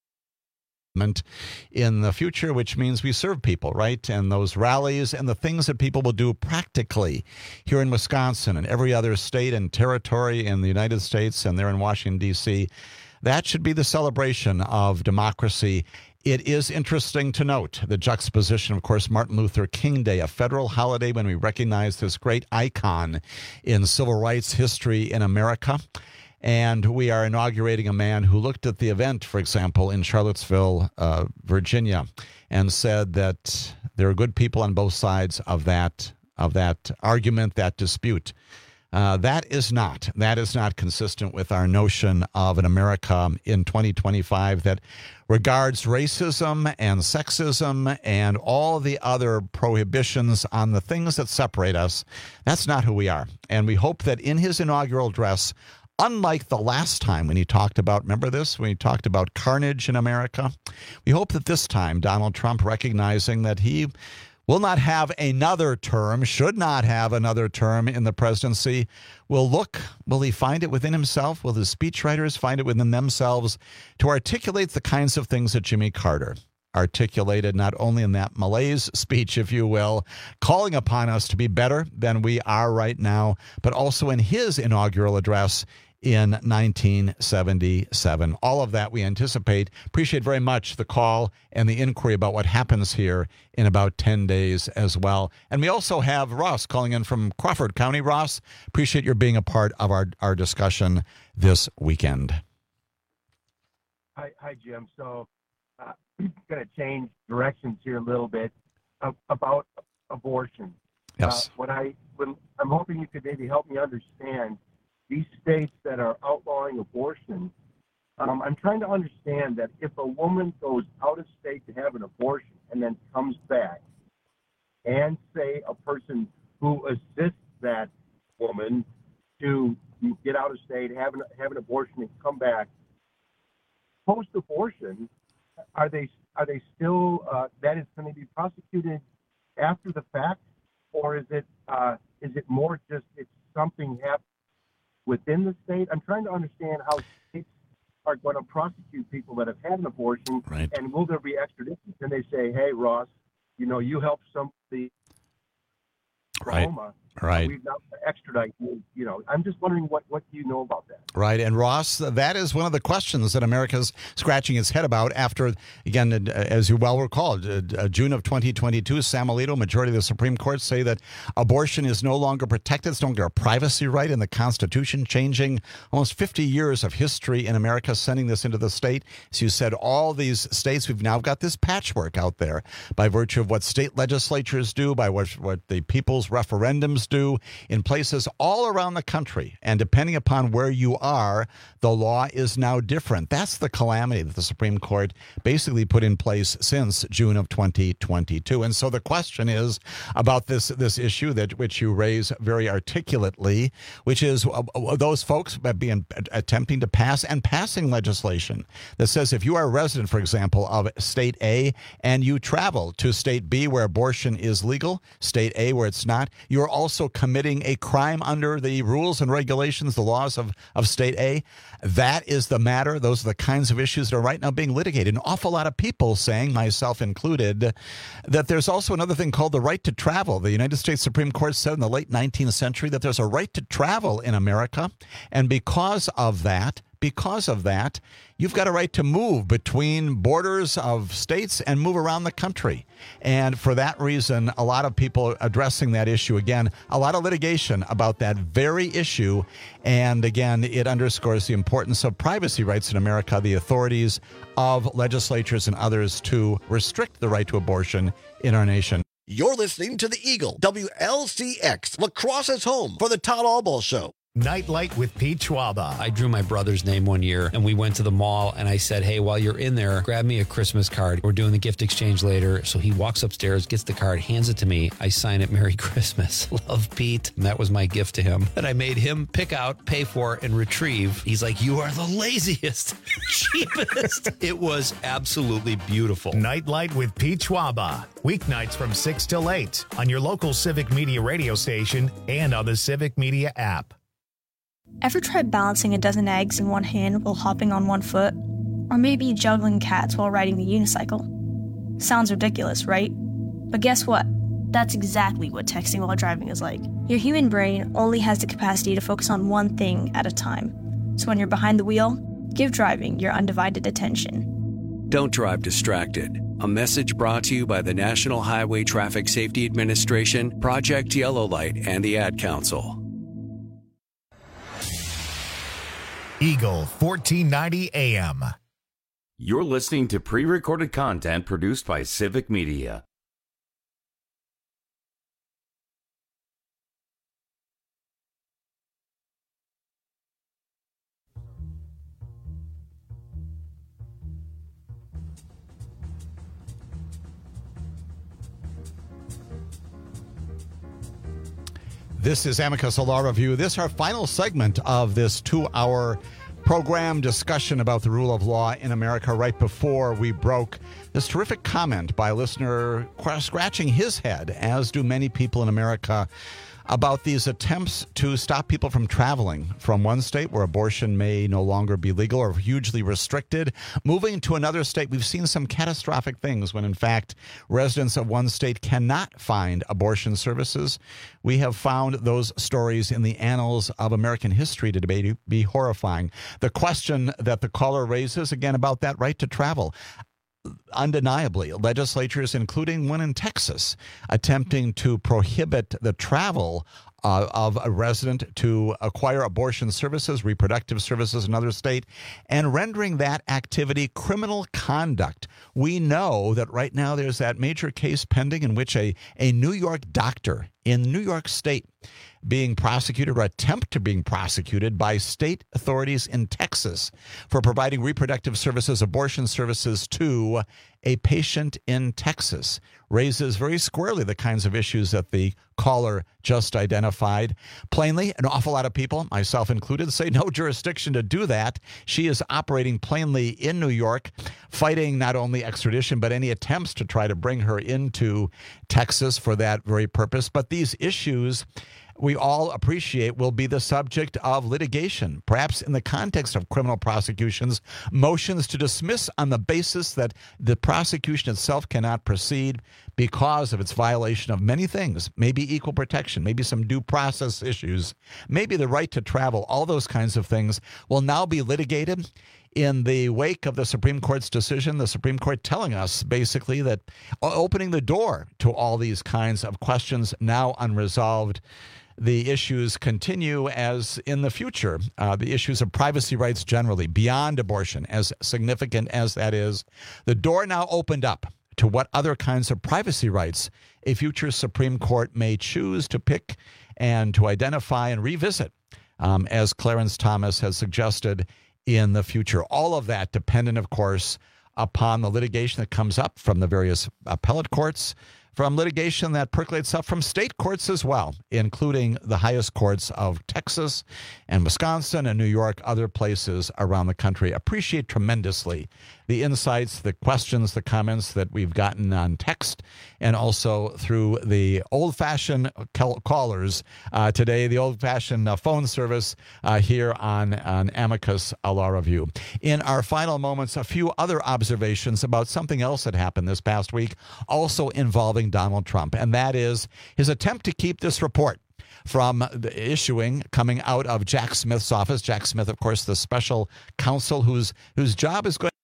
Speaker 13: in the future, which means we serve people, right? And those rallies and the things that people will do practically here in Wisconsin and every other state and territory in the United States and there in Washington, D.C., that should be the celebration of democracy. It is interesting to note the juxtaposition, of course, Martin Luther King Day, a federal holiday when we recognize this great icon in civil rights history in America. And we are inaugurating a man who looked at the event, for example, in Charlottesville, Virginia, and said that there are good people on both sides of that argument, that dispute. That is not consistent with our notion of an America in 2025 that regards racism and sexism and all the other prohibitions on the things that separate us. That's not who we are. And we hope that in his inaugural address, unlike the last time when he talked about, remember this, when he talked about carnage in America, we hope that this time Donald Trump, recognizing that he will not have another term, should not have another term in the presidency, will he find it within himself? Will his speechwriters find it within themselves to articulate the kinds of things that Jimmy Carter articulated, not only in that malaise speech, if you will, calling upon us to be better than we are right now, but also in his inaugural address in 1977. All of that we anticipate. Appreciate very much the call and the inquiry about what happens here in about 10 days as well. And we also have Ross calling in from Crawford County. Ross, appreciate your being a part of our discussion this weekend.
Speaker 9: Hi, Jim. So I'm going to change directions here a little bit about abortion.
Speaker 13: Yes.
Speaker 9: I'm hoping you could maybe help me understand these states that are outlawing abortion. I'm trying to understand that if a woman goes out of state to have an abortion and then comes back, and say a person who assists that woman to get out of state, have an abortion, and come back, post-abortion, are they still that is going to be prosecuted after the fact, or is it more just it's something happened within the state? I'm trying to understand how states are going to prosecute people that have had an abortion,
Speaker 13: right.
Speaker 9: And will there be extradition? Can they say, "Hey, Ross, you helped somebody, Oklahoma,
Speaker 13: right?
Speaker 9: We've now extradite you." I'm just wondering what do you know about that?
Speaker 13: Right. And Ross, that is one of the questions that America's scratching its head about after, again, as you well recall, June of 2022, Sam Alito, majority of the Supreme Court, say that abortion is no longer protected. It's no longer a privacy right in the Constitution, changing almost 50 years of history in America, sending this into the state. As you said, all these states, we've now got this patchwork out there by virtue of what state legislatures do, by what the people's referendums do in places all around the country. And depending upon where you are, the law is now different. That's the calamity that the Supreme Court basically put in place since June of 2022. And so the question is about this issue which you raise very articulately, which is those folks attempting to pass and passing legislation that says if you are a resident, for example, of state A and you travel to state B where abortion is legal, state A where it's not, you're also also committing a crime under the rules and regulations, the laws of State A. That is the matter. Those are the kinds of issues that are right now being litigated. An awful lot of people saying, myself included, that there's also another thing called the right to travel. The United States Supreme Court said in the late 19th century that there's a right to travel in America. And because of that, you've got a right to move between borders of states and move around the country. And for that reason, a lot of people addressing that issue. Again, a lot of litigation about that very issue. And again, it underscores the importance of privacy rights in America, the authorities of legislatures and others to restrict the right to abortion in our nation.
Speaker 11: You're listening to The Eagle, WLCX, La Crosse's home for the Todd Albaugh Show.
Speaker 1: Nightlight with Pete Schwaba.
Speaker 21: I drew my brother's name one year, and we went to the mall, and I said, hey, while you're in there, grab me a Christmas card. We're doing the gift exchange later. So he walks upstairs, gets the card, hands it to me. I sign it, Merry Christmas. Love, Pete. And that was my gift to him. And I made him pick out, pay for, and retrieve. He's like, you are the laziest, cheapest. It was absolutely beautiful.
Speaker 1: Nightlight with Pete Schwaba. Weeknights from 6 till 8 on your local Civic Media radio station and on the Civic Media app.
Speaker 14: Ever tried balancing a dozen eggs in one hand while hopping on one foot? Or maybe juggling cats while riding the unicycle? Sounds ridiculous, right? But guess what? That's exactly what texting while driving is like. Your human brain only has the capacity to focus on one thing at a time. So when you're behind the wheel, give driving your undivided attention.
Speaker 15: Don't drive distracted. A message brought to you by the National Highway Traffic Safety Administration, Project Yellow Light, and the Ad Council.
Speaker 1: Eagle 1490 AM.
Speaker 12: You're listening to pre-recorded content produced by Civic Media.
Speaker 13: This is Amicus Law Review. This is our final segment of this 2-hour program discussion about the rule of law in America. Right before we broke, this terrific comment by a listener scratching his head, as do many people in America, about these attempts to stop people from traveling from one state where abortion may no longer be legal or hugely restricted, moving to another state. We've seen some catastrophic things when, in fact, residents of one state cannot find abortion services. We have found those stories in the annals of American history to be horrifying. The question that the caller raises, again, about that right to travel. Undeniably, legislatures, including one in Texas, attempting to prohibit the travel of a resident to acquire abortion services, reproductive services in another state, and rendering that activity criminal conduct. We know that right now there's that major case pending in which a New York doctor in New York State being prosecuted or attempt to being prosecuted by state authorities in Texas for providing reproductive services, abortion services to a patient in Texas, raises very squarely the kinds of issues that the caller just identified. Plainly, an awful lot of people, myself included, say no jurisdiction to do that. She is operating plainly in New York, fighting not only extradition, but any attempts to try to bring her into Texas for that very purpose. But these issues, we all appreciate, will be the subject of litigation, perhaps in the context of criminal prosecutions, motions to dismiss on the basis that the prosecution itself cannot proceed because of its violation of many things, maybe equal protection, maybe some due process issues, maybe the right to travel, all those kinds of things will now be litigated in the wake of the Supreme Court's decision, the Supreme Court telling us basically that opening the door to all these kinds of questions now unresolved. The issues continue as in the future. The issues of privacy rights generally, beyond abortion, as significant as that is. The door now opened up to what other kinds of privacy rights a future Supreme Court may choose to pick and to identify and revisit, as Clarence Thomas has suggested in the future. All of that dependent, of course, upon the litigation that comes up from the various appellate courts, from litigation that percolates up from state courts as well, including the highest courts of Texas and Wisconsin and New York, other places around the country. Appreciate tremendously the insights, the questions, the comments that we've gotten on text and also through the old-fashioned callers today, the old-fashioned phone service here on Amicus Law Review. In our final moments, a few other observations about something else that happened this past week, also involving Donald Trump, and that is his attempt to keep this report from the issuing coming out of Jack Smith's office. Jack Smith, of course, the special counsel whose job is going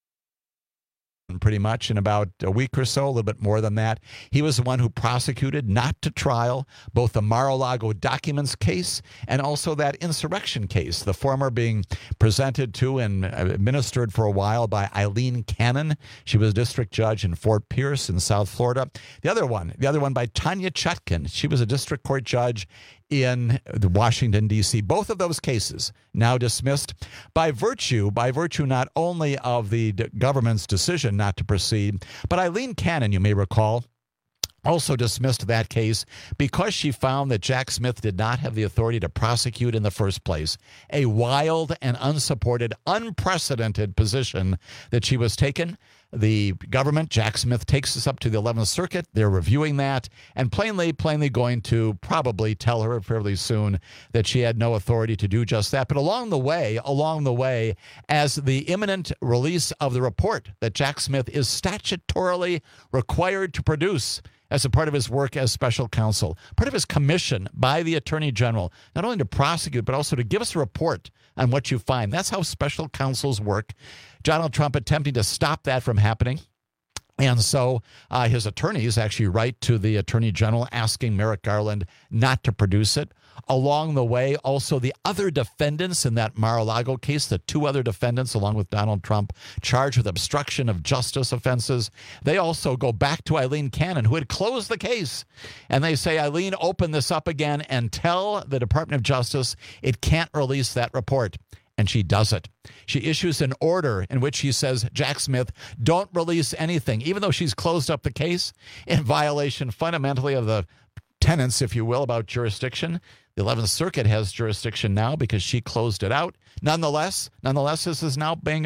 Speaker 13: pretty much in about a week or so, a little bit more than that. He was the one who prosecuted, not to trial, both the Mar-a-Lago documents case and also that insurrection case, the former being presented to and administered for a while by Eileen Cannon. She was a district judge in Fort Pierce in South Florida. The other one by Tanya Chutkan. She was a district court judge in Washington, D.C. Both of those cases now dismissed by virtue not only of the government's decision not to proceed, but Eileen Cannon, you may recall, also dismissed that case because she found that Jack Smith did not have the authority to prosecute in the first place. A wild and unsupported, unprecedented position that she was taking. The government, Jack Smith, takes us up to the 11th Circuit. They're reviewing that and plainly going to probably tell her fairly soon that she had no authority to do just that. But along the way, as the imminent release of the report that Jack Smith is statutorily required to produce as a part of his work as special counsel, part of his commission by the Attorney General, not only to prosecute, but also to give us a report on what you find. That's how special counsels work. Donald Trump attempting to stop that from happening. And so his attorneys actually write to the Attorney General asking Merrick Garland not to produce it. Along the way, also the other defendants in that Mar-a-Lago case, the two other defendants, along with Donald Trump, charged with obstruction of justice offenses, they also go back to Eileen Cannon, who had closed the case. And they say, Eileen, open this up again and tell the Department of Justice it can't release that report. And she does it. She issues an order in which she says, Jack Smith, don't release anything, even though she's closed up the case in violation fundamentally of the tenets, if you will, about jurisdiction. The 11th Circuit has jurisdiction now because she closed it out. Nonetheless, this is now playing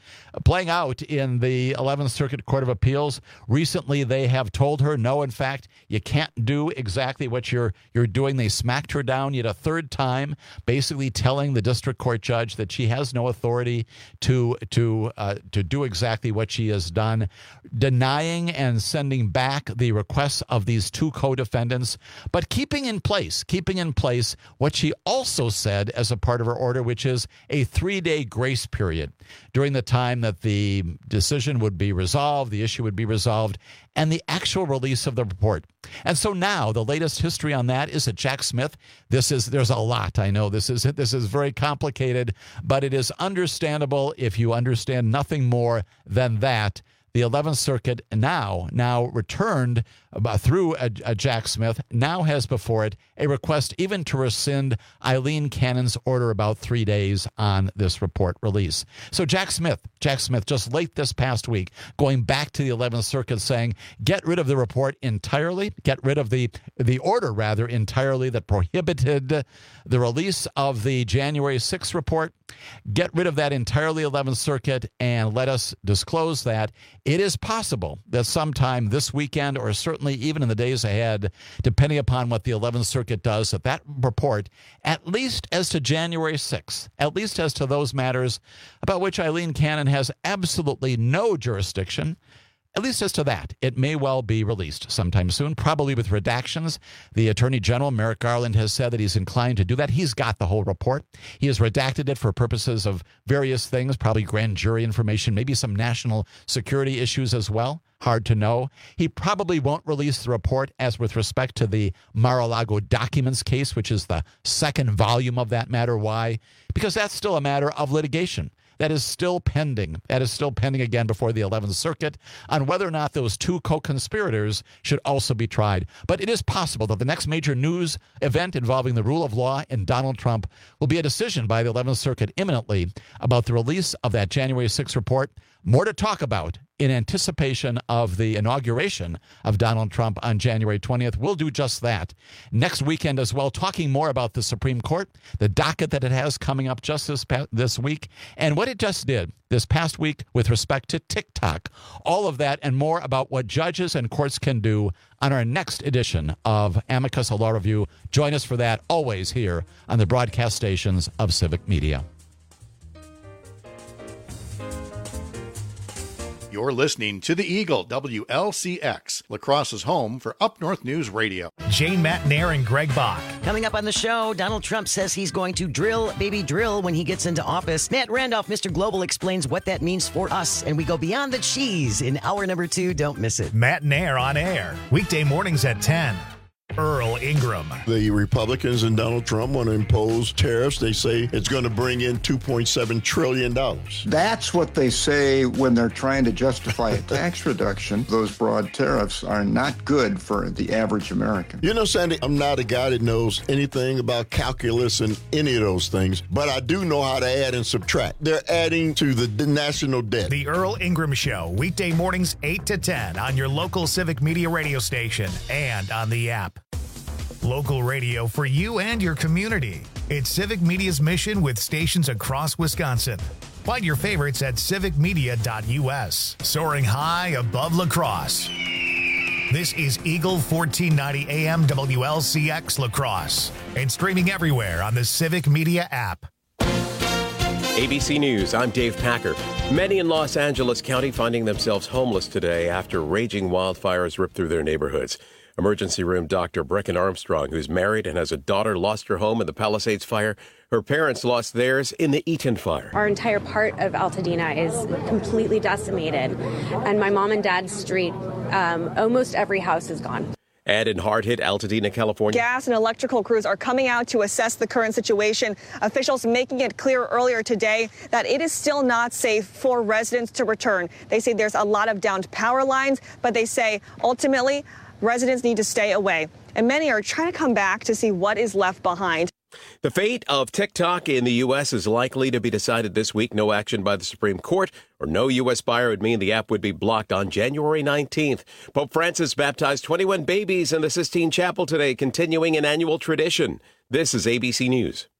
Speaker 13: out in the 11th Circuit Court of Appeals. Recently, they have told her, no, in fact, you can't do exactly what you're doing. They smacked her down yet a third time, basically telling the district court judge that she has no authority to do exactly what she has done, denying and sending back the requests of these two co-defendants, but keeping in place what she also said as a part of her order, which is a 3-day grace period during the time that the decision would be resolved, the issue would be resolved, and the actual release of the report. And so now the latest history on that is that Jack Smith, there's a lot. I know this is very complicated, but it is understandable if you understand nothing more than that. The 11th Circuit now returned through Jack Smith, now has before it a request even to rescind Eileen Cannon's order about 3 days on this report release. So Jack Smith just late this past week, going back to the 11th Circuit saying, get rid of the report entirely, get rid of the order rather entirely that prohibited the release of the January 6th report. Get rid of that entirely, 11th Circuit, and let us disclose that. It is possible that sometime this weekend or certainly even in the days ahead, depending upon what the 11th Circuit does, that report, at least as to January 6th, at least as to those matters about which Eileen Cannon has absolutely no jurisdiction, at least as to that, it may well be released sometime soon, probably with redactions. The Attorney General, Merrick Garland, has said that he's inclined to do that. He's got the whole report. He has redacted it for purposes of various things, probably grand jury information, maybe some national security issues as well. Hard to know. He probably won't release the report as with respect to the Mar-a-Lago documents case, which is the second volume of that matter. Why? Because that's still a matter of litigation. That is still pending. That is still pending again before the 11th Circuit on whether or not those two co-conspirators should also be tried. But it is possible that the next major news event involving the rule of law and Donald Trump will be a decision by the 11th Circuit imminently about the release of that January 6th report. More to talk about in anticipation of the inauguration of Donald Trump on January 20th. We'll do just that next weekend as well, talking more about the Supreme Court, the docket that it has coming up just this week, and what it just did this past week with respect to TikTok. All of that and more about what judges and courts can do on our next edition of Amicus, a Law Review. Join us for that, always here on the broadcast stations of Civic Media.
Speaker 24: You're listening to The Eagle, WLCX, La Crosse's home for Up North News Radio.
Speaker 1: Jane Matnair and Greg Bach.
Speaker 2: Coming up on the show, Donald Trump says he's going to drill, baby drill, when he gets into office. Matt Randolph, Mr. Global, explains what that means for us, and we go beyond the cheese in hour number 2. Don't miss it.
Speaker 1: Matnair on air, weekday mornings at 10. Earl Ingram.
Speaker 3: The Republicans and Donald Trump want to impose tariffs. They say it's going to bring in $2.7 trillion.
Speaker 4: That's what they say when they're trying to justify a tax reduction. Those broad tariffs are not good for the average American.
Speaker 3: You know, Sandy, I'm not a guy that knows anything about calculus and any of those things, but I do know how to add and subtract. They're adding to the national debt.
Speaker 1: The Earl Ingram Show, weekday mornings 8 to 10 on your local Civic Media radio station and on the app. Local radio for you and your community. It's Civic Media's mission with stations across Wisconsin. Find your favorites at civicmedia.us. Soaring high above La Crosse. This is Eagle 1490 AM WLCX La Crosse and streaming everywhere on the Civic Media app.
Speaker 16: ABC News, I'm Dave Packer. Many in Los Angeles County finding themselves homeless today after raging wildfires ripped through their neighborhoods. Emergency room doctor Brecken Armstrong, who's married and has a daughter, lost her home in the Palisades fire. Her parents lost theirs in the Eaton fire.
Speaker 17: Our entire part of Altadena is completely decimated, and my mom and dad's street, almost every house is gone.
Speaker 16: And in hard-hit Altadena, California.
Speaker 18: Gas and electrical crews are coming out to assess the current situation. Officials making it clear earlier today that it is still not safe for residents to return. They say there's a lot of downed power lines, but they say ultimately residents need to stay away. And many are trying to come back to see what is left behind.
Speaker 16: The fate of TikTok in the U.S. is likely to be decided this week. No action by the Supreme Court or no U.S. buyer would mean the app would be blocked on January 19th. Pope Francis baptized 21 babies in the Sistine Chapel today, continuing an annual tradition. This is ABC News.